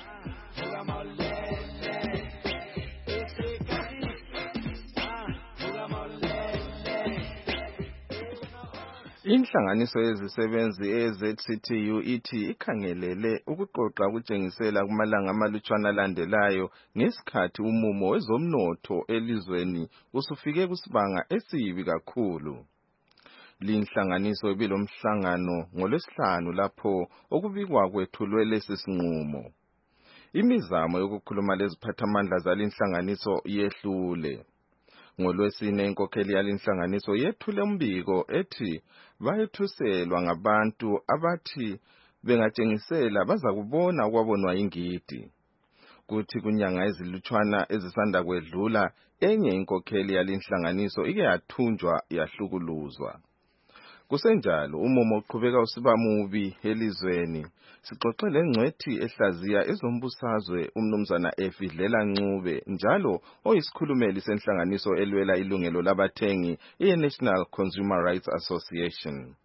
Inhlanganiso yezisebenzi eZCTU ithi ikhangelele ukuqoqa ukutshengisela kumalanga amalutshwana alandelayo ngesikhathi umumo wezomnotho elizweni usufike kusibanga esibi kakhulu. Linhlanganiso ibilomhlangano ngoLwesihlanu lapho okubikwa kwethulwe lesi sinqumo. Imizamo yokukhuluma leziphathamandla zalinhlanganiso yehlule. NgoLwesine inkokheli yalinhlanganiso yethule umbiko ethi bayethuselwa ngabantu abathi bengatshengisela baza kubona okwabonwa ingidi. Kuthi kunyanga ezilutshwana ezisanda kwedlula enye inkokheli yalinhlanganiso ike yathunjwa yahlukuluzwa. Kusenjalo umumo uqhubeka usiba mubi elizweni. Sixoxe lengcwethi ehlaziya ezombusazwe umnumzana Efidlela Ncube njalo oyisikhulumeli senhlanganiso elwela ilungelo labathengi iNational Consumer Rights Association.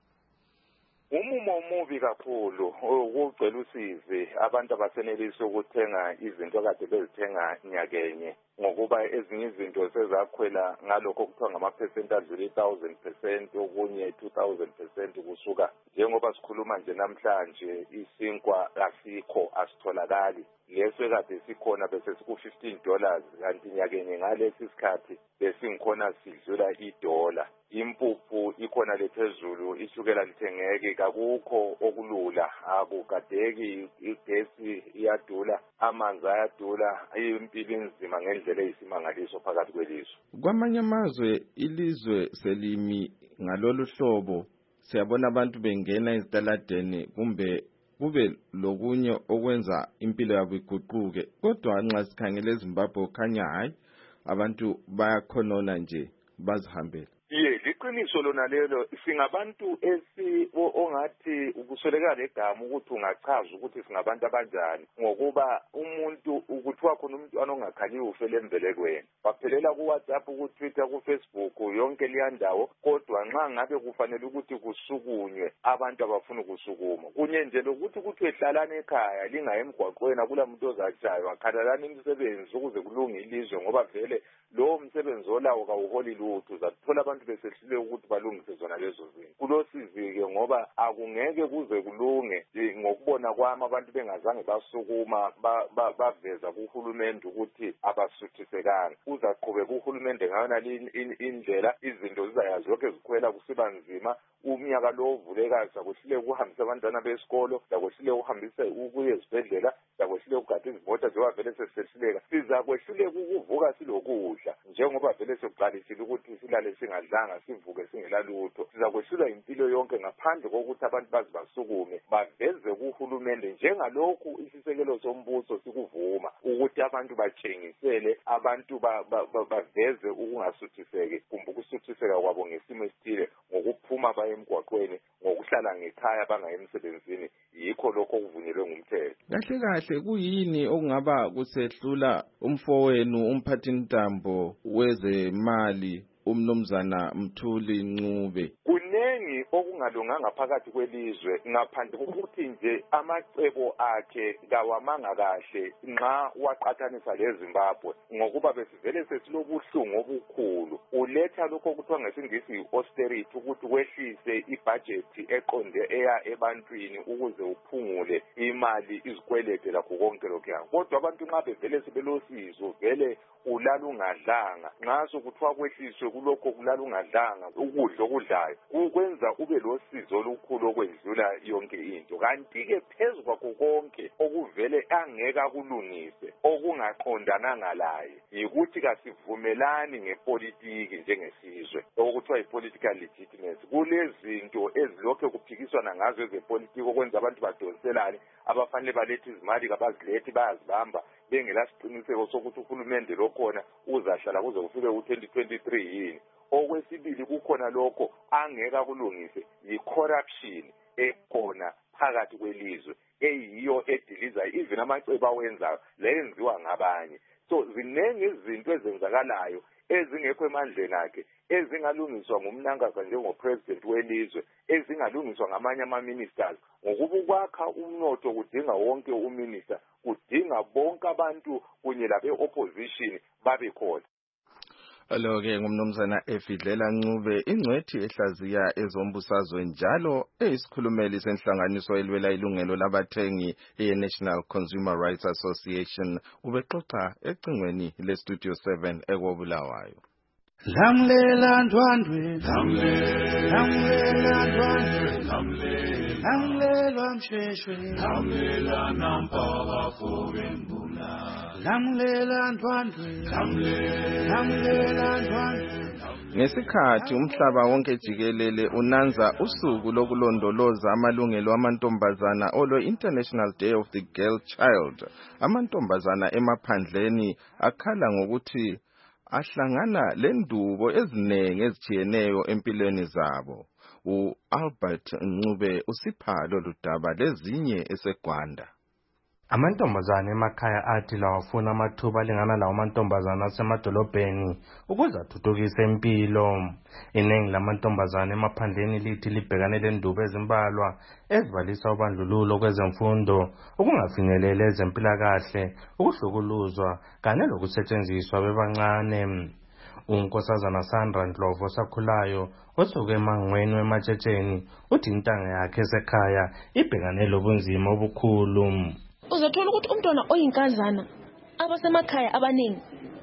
Umumo mubi kakhulu ukugcela usizi abantu abasenelisi ukuthenga izinto kade bezithenga nyakenye ngokuba ezinye izinto sezakhwela ngalokho okuthiwa ngamaphesenti adlula 1000%, okunye 2000% kusuka. Njengoba sikhuluma nje namhlanje isinkwa asikho, asitholakali. Leso kade sikhona bese siku $15 kanti nyakenye ngalesi sikhathi besingikhona sidlula $1. Impuphu ikhona lephezulu, ishukela lithengeke, kakukho okulula, akukadeki, igesi iyadula, amanzi ayadula, impilo inzima ngendlela eyisimangaliso phakathi kwelizwe. Kwamanye amazwe ilizwe selimi ngalolu hlobo siyabona abantu bengena ezitaladeni kumbe kube lokunye okwenza impilo yabo iguquke, kodwa nxa sikhangele eZimbabwe ukhanya hayi abantu bayakhonona nje bazihambela. Liqiniso lona lelo. Singabantu ongathi ukuswelekala legama ukuthi ungachaza ukuthi singabantu abanjani ngokuba umuntu ukuthiwa khona umuntu anongakhanyiwe ufele embelekweni. Baphelela ku-WhatsApp, ku-Twitter, ku-Facebook, yonke leya ndawo, kodwa nxa ngabe kufanele ukuthi kusukunywe abantu abafuna ukusukuma. Kunye nje lokuthi ehlalane ekhaya lingaye emgwaqweni akula muntu ozatshaywa, akhalalana imisebenzi ukuze kulunge ilizwe ngoba vele lo msebenzi olawo kawuholi lutho. Uzathola abantu besehlile ukuthi balungise zona lezo zinto. Kulosizi-ke ngoba akungeke kuze kulunge ngokubona kwami abantu bengazange basukuma baveza kuhulumende ukuthi abasuthisekanga. Uzaqhubeka uhulumende ngayona indlela, izinto zizayazi lokho ezikhwela kusiba nzima. Umnyaka lo uvulekayo sakwehlile ukuhambisa abantwana besikolo, sakwehlile ukuhambisa ukuya ezibhedlela, sakwehlile ukugada izimota njengoba vele sesisehluleka. Sizakwehluleka ukuvuka silokudla njengoba vele sekuqalisile ukuthi silale singadlanga sivuke singela lutho. Sizakwehlulwa impilo yonke ngaphandle kokuthi abantu bazibasukume baveze kuhulumende njengalokhu isisekelo sombuso sikuvuma ukuthi abantu batshengisele, abantu baveze ukungasuthiseki kumbe ukusuthiseka kwabo ngesimo esithile ngokuphuma baye emgwaqweni, ngokuhlala ngekhaya bangayi emsebenzini. Yikho lokho okuvunyelwe ngumthetho. Kahle kahle kuyini okungaba kusehlula umfowenu umphathintambo wezemali umnumzana Mthuli Ncube? Kunengi okungalunganga phakathi kwelizwe ngaphandle kokuthi nje amacebo akhe kawamanga kahle nxa waqathanisa leZimbabwe ngokuba besivele sesilobuhlungu obukhulu. Uletha lokho okuthiwa ngesingisi i-austerity ukuthi wehlise ibudget eqonde eya ebantwini ukuze uphungule imali izikwelede lakho konke lokho. Kodwa abantu nxa bevele sebelosizo vele ulala ungadlanga, nxa sokuthiwa kwehliswe kulokho kulala ungadlanga ukudla okudlayo ukwenza ube losizo olukhulu okwedlula yonke into. Kanti-ke phezu kwakho konke okuvele angeke akulungise okungaqondananga laye yikuthi kasivumelani ngepolitiki njengesizwe okuthiwa yi-political legitimacy. Kulezinto ezilokho kuphikiswana ngazo ezepolitiki okwenza abantu badonselane, abafanele balethe izimali kabazilethi bayazibamba bengela siqiniseko sokuthi uhulumende lokhona uzahlala kuze kufike u-2023 yini. okwesibili kukhona lokho angeke akulungise yi-corruption ekhona phakathi kwelizwe eyiyo ediliza even amacebo awenzayo layenziwa ngabanye. So ziningi izinto ezenzakalayo ezingekho emandleni akhe ezingalungiswa ngumnangazwa njengopresident welizwe, ezingalungiswa ngamanye ama-ministers. Ngokuba ukwakha umnotho kudinga wonke uminister, kudinga bonke abantu kunye labe-opposition babe khona. Lo-ke ngumnumzana Efidlela Ncube, ingcwethi ehlaziya ezombusazwe njalo eyisikhulumeli senhlanganiso elwela ilungelo labathengi ye-National Consumer Rights Association, ubexoxa ecingweni le-Studio 7 eKobulawayo. Lamlela ndwandwe, lamlela ndwandwe, lamlela msheshwe, lamlela nampaka fowembula, lamlela ndwandwe, lamlela ndwandwe. Ngesikhathi umhlaba wonke jikelele unanza usuku lokulondoloza amalungelo amantombazana olo International Day of the Girl Child, amantombazana emaphandleni akhala ngokuthi ahlangana lendubo ezinengi ezitshiyeneyo empilweni zabo. U-Albert Ncube usipha lolu daba lezinye eseGwanda. Amantombazane emakhaya athi lawafuna amathuba alingana lawo amantombazane asemadolobheni ukuze athuthukise impilo. Iningi lamantombazane emaphandleni lithi libhekane lendubo ezimbalwa ezibalisa ubandlululo kwezemfundo, ukungafinyeleli ezempilakahle, ukuhlukuluzwa kanye lokusetshenziswa bebancane. Unkosazana Sandra Ndlovu osakhulayo osuke emangweni wematshetsheni uthi intanga yakhe esekhaya ibhekane lobunzima obukhulu. Uzothola ukuthi umntwana oyinkazana abasemakhaya abaningi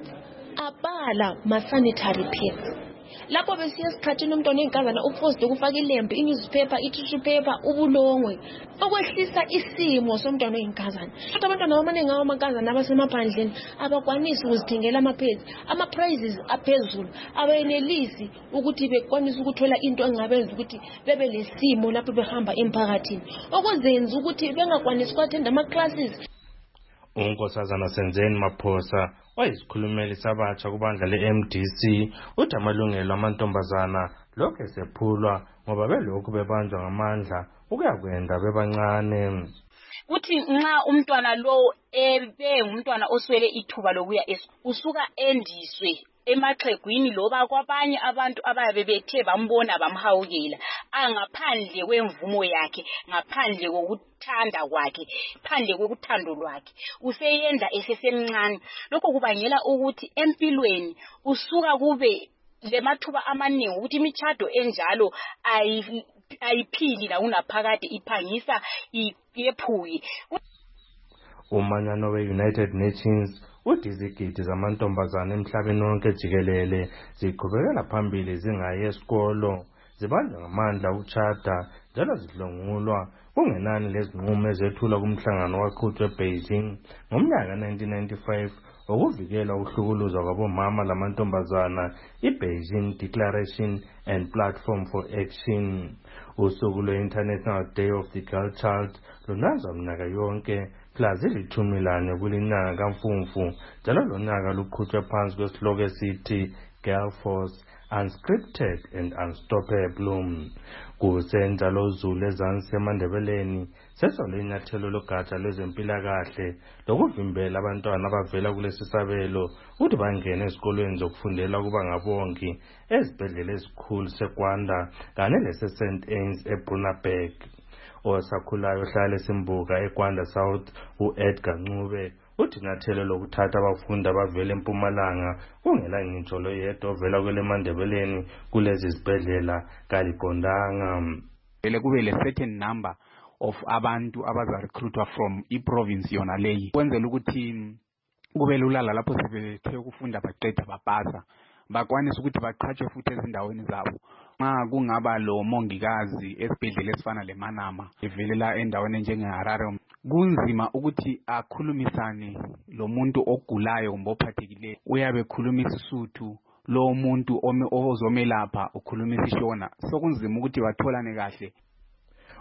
abala ma-sanitary pads. Lapho besiya esikhathini umntwana oyinkazana uforced ukufaka ilembu, i-newspaper, i-tissue paper, ubulongwe, okwehlisa isimo somntwana oyinkazana. Kodwa abantwana abaningi abamankazana abasemaphandleni abakwanisi ukuzithengela ama-pads, ama-prices aphezulu, abayenelisi ukuthi bekwanise ukuthola into engabenza ukuthi bebe lesimo lapho behamba emphakathini, okuzenza ukuthi bengakwanisi ukwathenda ama-classes. Unkosazana Senzeni Maphosa wayisikhulumeli sabatsha kubandla le-MDC uthi amalungelo amantombazana lokhu esephulwa ngoba belokhu bebanjwa ngamandla ukuyakwenda bebancane. Uthi nxa umntwana lo ngumntwana oswele ithuba lokuya usuka endiswe emaxhegwini loba kwabanye abantu abayabe bethe bambona bamhawukela angaphandle kwemvumo yakhe, ngaphandle kokuthanda kwakhe, phandle kokuthando lwakhe, useyenza esesemncane. Lokho kubangela ukuthi empilweni usuka kube lemathuba amaningi ukuthi imithado enjalo ayiphili la unaphakade, iphangisa iyephuke. Umanyano we-United Nations uthi izigidi zamantombazane emhlabeni wonke jikelele ziqhubekela phambili zingayi esikolo, zibanjwa ngamandla ukutshada njalo zidlwengulwa kungenani lezinqumo ezethulwa kumhlangano waqhutshwa eBeijing ngomnyaka 1995 ukuvikela ukuhlukuluzwa kwabomama lamantombazana, iBeijing Declaration and Platform for Action. Usuku lwe-International Day of the Girl Child lunanzwa mnyaka yonke mhla zili-14 kulinyanga kaMfumfu, njalo lonyaka luqhutshwe phansi kwesihloko esithi Girl Force, Unscripted and Unstoppable. Kusenjalo uZulu ezansi eMandebeleni sesole inyathelo logatsha lwezempilakahle lokuvimbela abantwana abavela kulesi sabelo ukuthi bangene ezikolweni zokufundela ukuba ngabongi ezibhedlela ezikhulu seGwanda kanye lese-St. Anne's eBrunaberg. Osakhulayo ohlala eSimbuka eGwanda South u-Edgar Ncube uthi inyathelo lokuthatha abafundi abavela eMpumalanga kungela ngitsho loyedwa ovela kwele Mandebeleni kulezi zibhedlela kaliqondanga. Kube le-certain number of abantu abazarecruitwa from i-province yona leyi kwenzela ukuthi kube lula lapho sebethe ukufunda baqeda bapasa bakwanisa ukuthi baqhatshwe futhi ezindaweni zabo. Nxa kungaba lo mongikazi esibhedlela esifana leManama evelela endaweni enjengeHarare, kunzima ukuthi akhulumisane lo muntu ogulayo kumbe ophathekileyo, uyabe ekhulumisa isuthu, lo muntu ozomelapha ukhulumisa ishona, sokunzima ukuthi batholane kahle.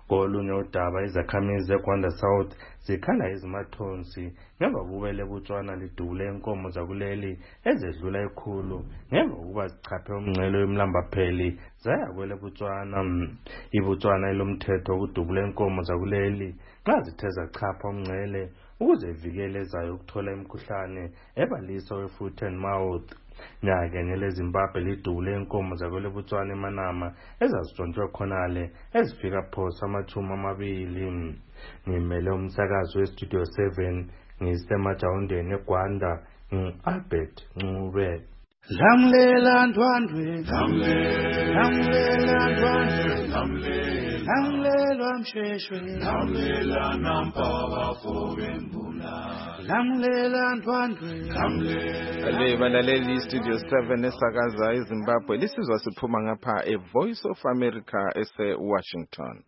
Kolunye udaba izakhamizi zeGwanda South zikhala izimathonsi ngemva kokuba leBotswana lidubule inkomo zakuleli ezedlula ekhulu ngemva kokuba zichaphe umngcele wemlambapheli zaya kweleBotswana. iBotswana ilomthetho wokudubula inkomo zakuleli xa zithe zachapha umngcele ukuze ivikele ezayo ukuthola imikhuhlane ebalisa we-foot and mouth. Nyakenye leZimbabwe lidubule inkomo zakweleBotswana eManama ezazijontshwe khonale ezifika phosa 20. Ngimele umsakazi weStudio 7 ngisemajawundeni eGwanda Albert Ncube. Lamlela Ndwandwe, lamlela Ndwandwe, lamlela Msheshwe, lamlela Nampaba Fobengula, lamlela Ndwandwe, le balaleli Studio 7 esakaza eZimbabwe lisizwa siphuma ngapha eVoice of America ese-Washington.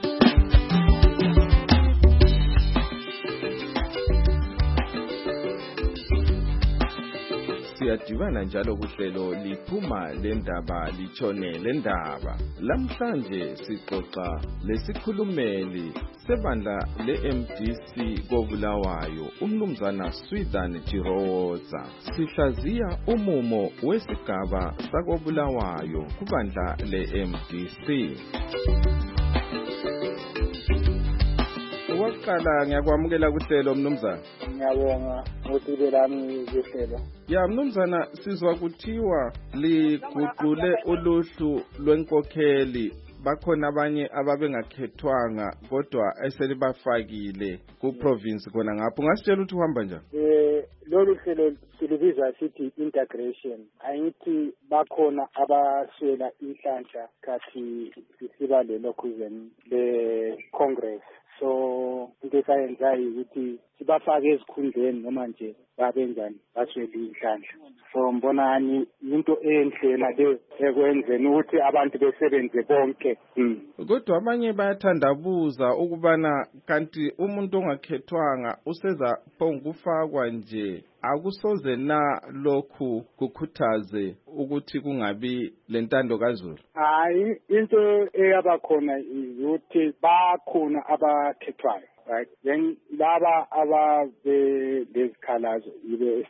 Siyadibana njalo kuhlelo liphuma lendaba litshone lendaba. Lamhlanje sixoxa lesikhulumeli sebandla leMDC koBulawayo umnumzana Swithan Jiroza. Sihlaziya umumo wesigaba sakoBulawayo kubandla leMDC. Waqala ngiyakwamukela kuhlelo mnumzana. Ngiyabonga ukuthi lami kuhlelo. Ya mnumzana sizwa kuthiwa liguqule uluhlu lwenkokheli bakhona abanye ababengakhethwanga kodwa eselibafakile ku province khona ngapho ngasitshela ukuthi uhamba njani. Lolu hlelo silubiza sithi integration. Ayithi bakhona abaswela inhlanhla kathi sisiba lelokhuzeni le Congress. So into esayenzayo ukuthi sibafake ezikhundleni noma nje babenjani baswele inhlanhla. So mbonani into enhle nale ekwenzeni ukuthi abantu besebenze bonke. Kodwa abanye bayathandabuza ukubana kanti umuntu ongakhethwanga useza phongufakwa nje akusoze na lokhu kukhuthaze ukuthi kungabi lentando kaZulu. Hayi into eyabakhona ukuthi bakhona abakhethwayo. Right, then laba ababezikhalazo ibe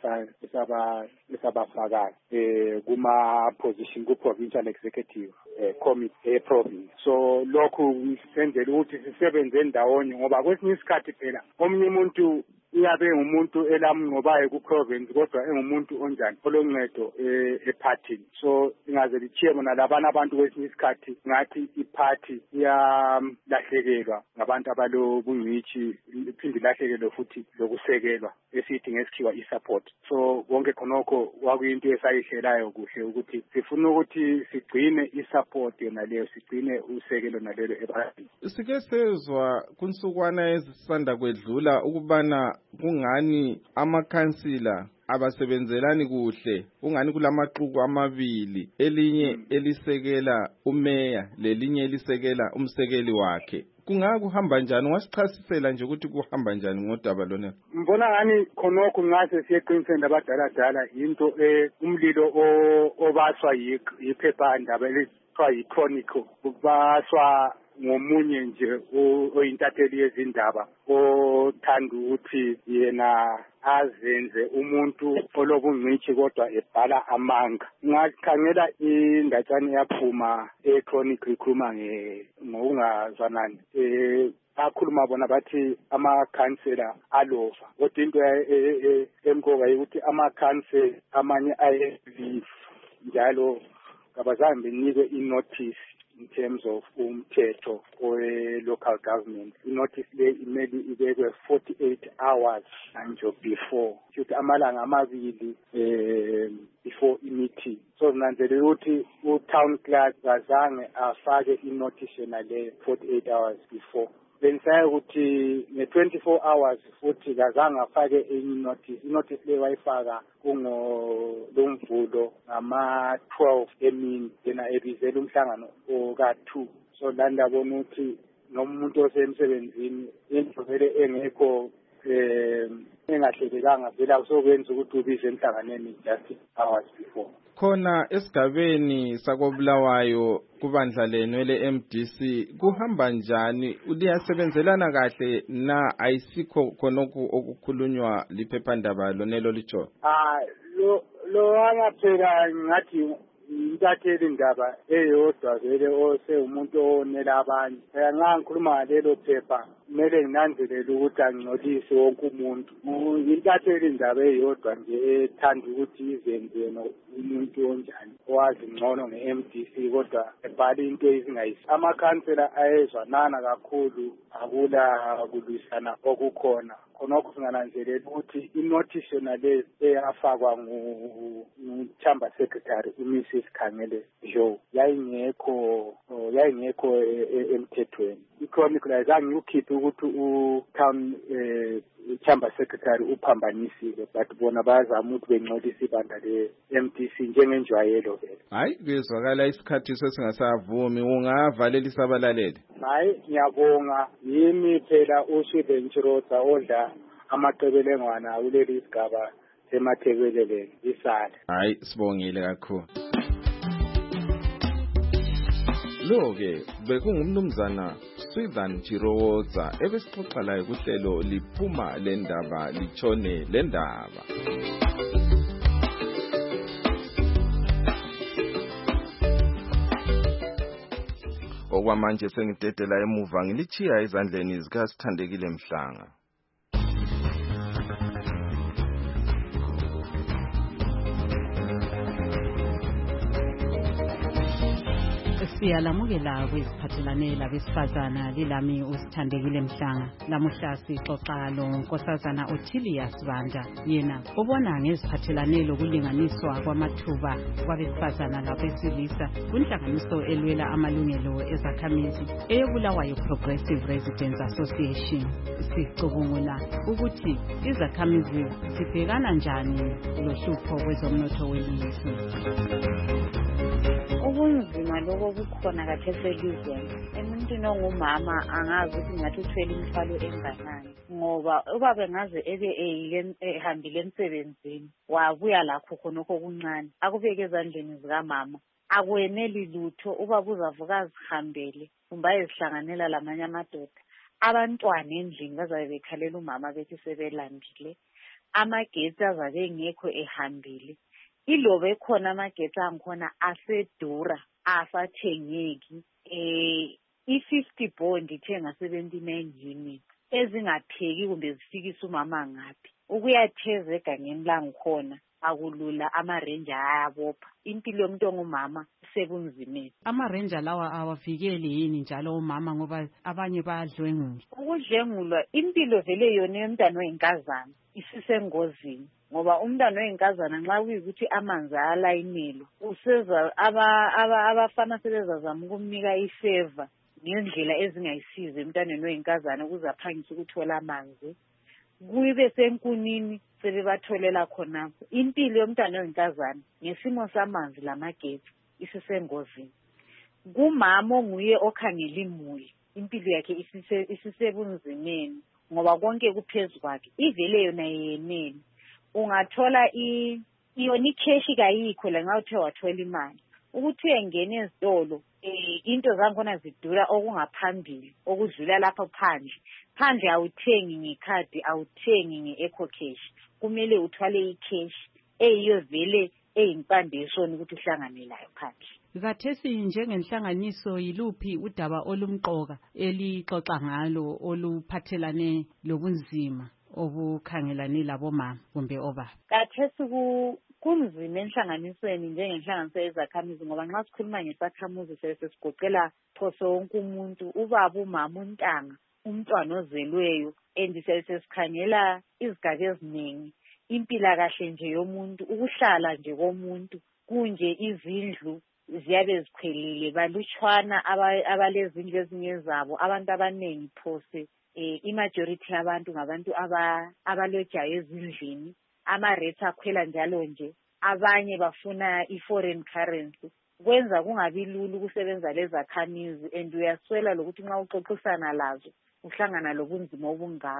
esabafakayo kuma position ku provincial executive committee province. So lokhu senzele ukuthi sisebenze ndawonye ngoba kwesinye isikhathi phela omunye umuntu iyabe ngumuntu elamnqobayo ku province kodwa engumuntu onjani oloncedo epartini. So ingaze lichiye bona labana abantu kwesinye isikhathi ngathi iparty iyalahlekelwa ngabantu abalobungcithi iphinde ilahlekelwe futhi lokusekelwa esithi ngesikhiwa isupport. So konke khonokho kwakuyinto esayihlelayo kuhle ukuthi sifuna ukuthi sigcine isupport yona leyo sigcine usekelo nalelo epartini. Sike sezwa kunsukwana ezisanda kwedlula ukubana kungani amakhansila abasebenzelani kuhle ungani kulamaxuku amabili elinye elisekela umeya lelinye elisekela umsekeli wakhe kungakuhamba njani wasichasisela nje ukuthi kuhamba njani ngodaba lona mbona ngani khonokho ngase siyeqinisela abadala into umlilo obaswa yiphepha ndaba elithiwa yiChronicle ukubaswa ngomunye nje oyintatheli yezindaba othanda ukuthi yena azenze umuntu olobungcithi kodwa ebhala amanga. Ngakhangela indatshana yaphuma eChronicle ikhuluma ngokungazwanani bakhuluma bona bathi amakhansela alova kodwa into emkoka ukuthi amakhansela amanye ayelive njalo kabazange benikwe inotice in terms of umthetho we-local government. Inotice le imele ibekwe 48 hours nje before futhi amalanga amabili before i-meeting. So zinanzelele ukuthi u-town clerk kazange afake inotice yona le 48 hours before. Bensaya ukuthi nge-24 hours futhi kazange afake enye inotice le wayifaka kungolomvulo ngama-12 emini yena ebizela umhlangano ka-2. So la ndabona ukuthi noma umuntu osemsebenzini indlu vele engekho engahlelekanga vele awusokwenza ukuthi ubize emhlanganweni just hours before. Khona esigabeni sakobulawayo kubandla lenu ele-MDC kuhamba njani? Liyasebenzelana kahle na ayisikho khonokho okukhulunywa liphephandaba lonelo lijo? Lo angaphela ngathi intatheli indaba eyodwa vele osewumuntu onela abanye. Nxa ngikhuluma ngalelo phepha kumele nginanzelele ukuthi angingcolisi wonke umuntu. Intatheli indaba eyodwa nje ethanda ukuthi izenze umuntu onjani owazi ngcono nge-MDC kodwa ebhala into ezingayisi. Amakhansela ayezwanana kakhulu akula kulwisana okukhona. Khonokho singananzelela ukuthi inotice yonale eyafakwa ngu-Chamber Secretary uMrs. Khangele Joe yayingekho emthethweni. I-Chronicle ayizange ukhiphe ukuthi u-Town Chamber Secretary uphambanisile, but bona bayazama ukuthi bengcolisa ibandla le-MDC njengenjwayelo vele. Hayi, kuyezwakala isikhathi sesingasavumi, ungavalelisa abalaleli. Hayi, ngiyabonga yimi phela uShibe Ntshiroza odla amaqebelengwana kuleli sigaba semathebeleleni isala. Hayi, sibongile kakhulu. Lo-ke bekungumnumzana Swithan Ntshiroza ebesixoxa laye kuhlelo liphuma lendaba litshone lendaba. Okwamanje sengidedela emuva ngilichiya ezandleni zikaSithandekile Mhlanga. Siyalamukela kweziphathelane labesifazana lilami uSithandekile Mhlanga. Lamuhla sixoxa lonkosazana Othilia Sibanda, yena ubona ngeziphathelane lokulinganiswa kwamathuba kwabesifazana labesilisa kunhlanganiso elwela amalungelo ezakhamizi eyobulawayo Progressive Residents Association. Sicubungula ukuthi izakhamizi zibhekana njani lohlupho kwezomnotho welizwe. Ubunzima lobo bukhona kathesi elizweni. Emuntwini ongumama angazi ukuthi ngathi uthwele imithwalo enganani, ngoba ubaba ngaze ehambile emsebenzini wabuya lakho khonokho okuncane akubeke ezandleni zikamama, akweneli lutho. Ubaba uzavuka azihambele kumbe ayezihlanganela lamanye amadoda. Abantwana endlini bazabe bekhalela umama bethi sebelambile. Amagetsi azabe engekho ehambile. Ilobe ekhona amagetsi angikhona asedura asathengeki. I-50 bond ithenga 79 units ezingapheki kumbe zifikisa umama ngaphi. Ukuyatheza egangeni langikhona akulula, ama-ranger ayabopha. Impilo yomuntu ongumama sebunzimeni. Ama-ranger lawa awavikeli yini njalo umama ngoba abanye bayadlwengula? Ukudlwengulwa impilo vele yona yomntwana oyinkazana isisengozini, ngoba umntwana oyinkazana nxa kuyikuthi amanzi ayalayinelwa useza abafana sebezazama ukumnika ifeva ngendlela ezingayisizi emntwaneni oyinkazana ukuze aphangise ukuthola amanzi. Kube senkunini sebebatholela khonapho. Impilo yomntwana oyinkazana ngesimo samanzi lamagetsi isisengozini. Kumama onguye okhangela imuli impilo yakhe isisebunzimeni ngoba konke kuphezu kwakhe. Ivele yona yenene. Ungathola yona ikheshi kayikho la nxa uthe wathola imali. Ukuthi uyengena ezitolo into zangikhona zidura okungaphambili okudlula lapha phandle. Phandle awuthengi ngekhadi, awuthengi nge-eco cash. Kumele uthwale ikheshi eyiyo vele eyimpande yesona ukuthi uhlangane layo phandle. Kathesi njengenhlanganiso yiluphi udaba olumqoka elixoxa ngalo oluphathelane lobunzima obukhangelane labomama kumbe obaba? Kathesi kunzima enhlanganisweni njengenhlanganiso yezakhamizi ngoba nxa sikhuluma ngesakhamuzi sesigoqela phose wonke umuntu, ubaba, umama, untanga, umntwana ozelweyo, and sesikhangela izigaba eziningi. Impilakahle nje yomuntu, ukuhlala nje komuntu, kunje izindlu ziyabe zikhwelile, balutshwana abalezindlu ezingezabo, abantu abanengi phose imajority yabantu ngabantu abalojayo ezindlini. Ama-rates akhwela njalo nje, abanye bafuna i-foreign currency. Kwenza kungabi lula ukusebenza lezakhamizi, and uyaswela lokuthi nxa uxoxisana lazo uhlangana lobunzima obungaka.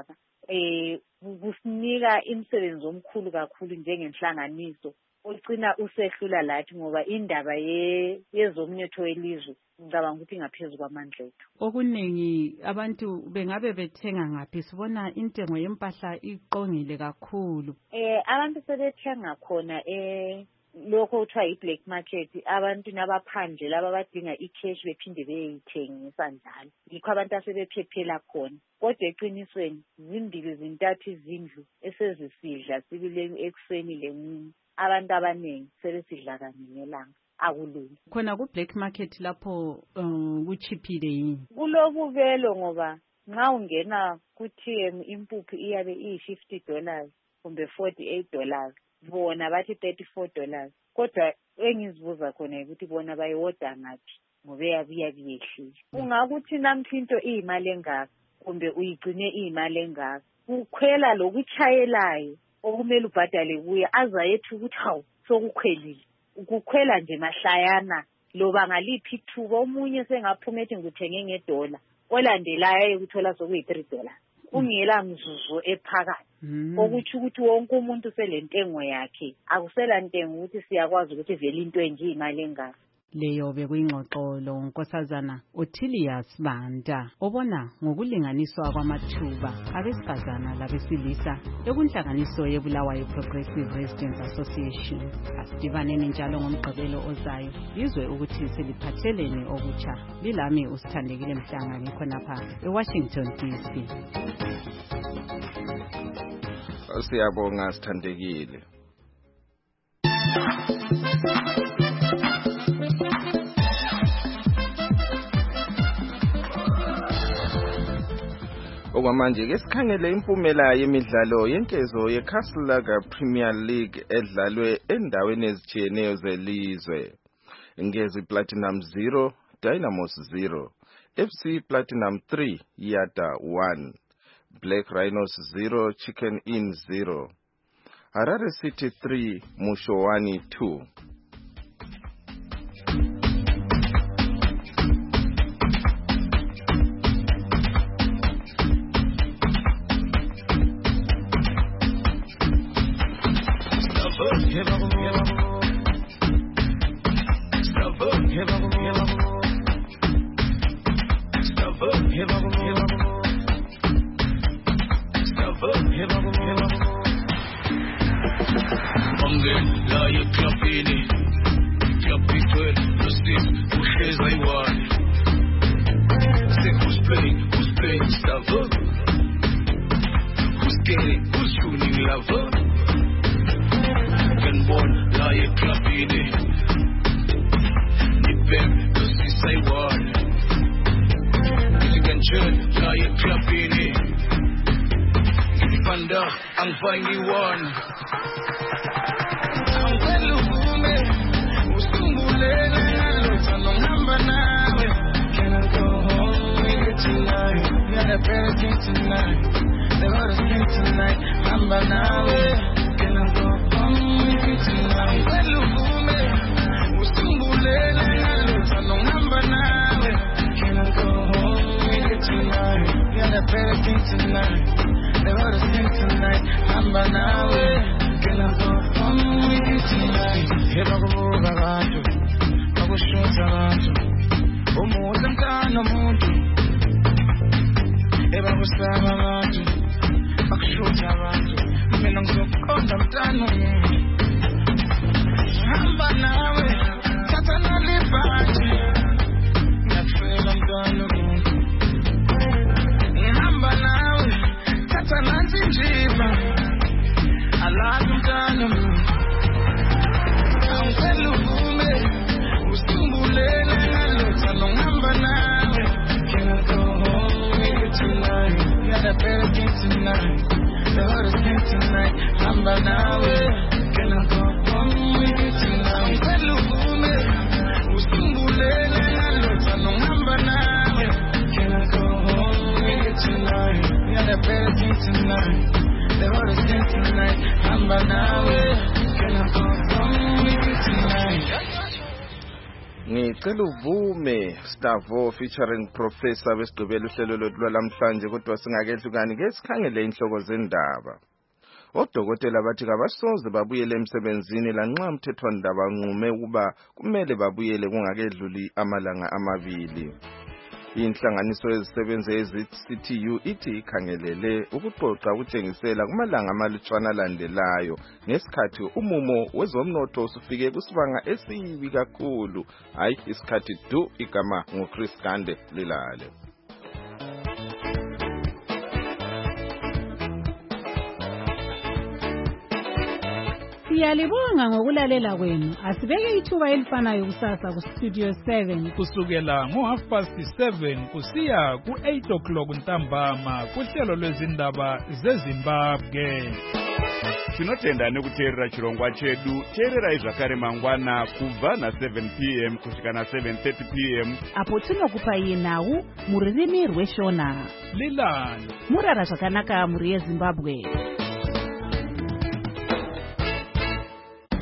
kusinika imisebenzi omkhulu kakhulu njengenhlanganiso ogcina usehlula lathi ngoba indaba yezomnotho welizwe ngicabanga ukuthi ngaphezulu kwamandla ethu. Okuningi abantu bengabe bethenga ngaphi? Sibona intengo yempahla iqongile kakhulu. Abantu sebethenga khona lokho kuthiwa i-black market, abantu nabaphandle laba badinga i-cash bephinde beyithengisa njalo. Yikho abantu asebephephela khona. Kodwa eqinisweni zimbili zintathu izindlu esezisidla sibile ekuseni lemini. Abantu abaningi sebesidla kanye nelanga. Akulula. Khona ku-black market lapho kuchiphile yini? Kulobubelo ngoba nxa ungena ku-TM impuphu iyabe $50 kumbe $48. Bona bathi $34. Kodwa engizibuza khona ukuthi bona bayiwoda ngaphi ngoba iyayehlile. Ungakuthi namhla into iyimali engaka kumbe uyigcine iyimali engaka. Ukhwela lokuchayelayo okumele ubhadale kuye azayethu ukuthi hawu sokukhwelile. Ukukhwela nje mahlayana loba ngaliphi ithuba omunye sengaphuma ethi ngikuthenge $1 olandelayo ukuthola sokuyi$3. Ungela mzuzu ephakathi. Okuthi ukuthi wonke umuntu selentengo yakhe akusela ntengo ukuthi siyakwazi ukuthi vele into enje imali engaka. Leyo bekuyingxoxolo Nkosazana Ottilius Banda obona ngokulinganiswa kwamathuba abesifazana labesilisa ekunhlanganiso yeBulawayo Progressive Residents Association. Asidibaneni njalo ngomgqibelo ozayo izwe ukuthi seliphathelene okutsha. Lilami usithandekile Mhlanga ngikhonapha eWashington DC. Siyabonga sithandekile. Okwamanje ke sikhangele impumela yemidlalo yenkezo yeCastle Premier League edlalwe endaweni ezitshiyeneyo zelizwe. Ngezi Platinum 0, Dynamos 0, FC Platinum 3, Yata 1, Black Rhinos 0, Chicken Inn 0, Harare City 3, Mushowani 2. Ngicela uvume Stavo featuring Professor besigqibela uhlelo lwethu lwalamhlanje kodwa singakehlukani ke sikhangele inhloko zendaba. Odokotela bathi kabasoze babuyele emsebenzini lanxa umthethwandaba unqume ukuba kumele babuyele kungakedluli amalanga amabili. Inhlanganiso yezisebenzi eziCTU ithi ikhangelele ukuxoxa ukutshengisela kumalanga amalutshwana alandelayo ngesikhathi umumo wezomnotho usufike kusibanga esibi kakhulu. Hayi isikhathi du igama nguChris Gande lilale. Siyalibonga ngokulalela kwenu. Asibeke ithuba elifanayo kusasa ku Studio 7 kusukela ngo7:30 kusiya ku8 ntambama kuhlelo lwezindaba zeZimbabwe. Tinotenda nekuteerera chirongwa chedu. Teererai zvakare mangwana kubva na7 p.m. kusvika na7:30 p.m. apo tinokupai nhau muririmi rweshona. Lilani murara zvakanaka muri yeZimbabwe.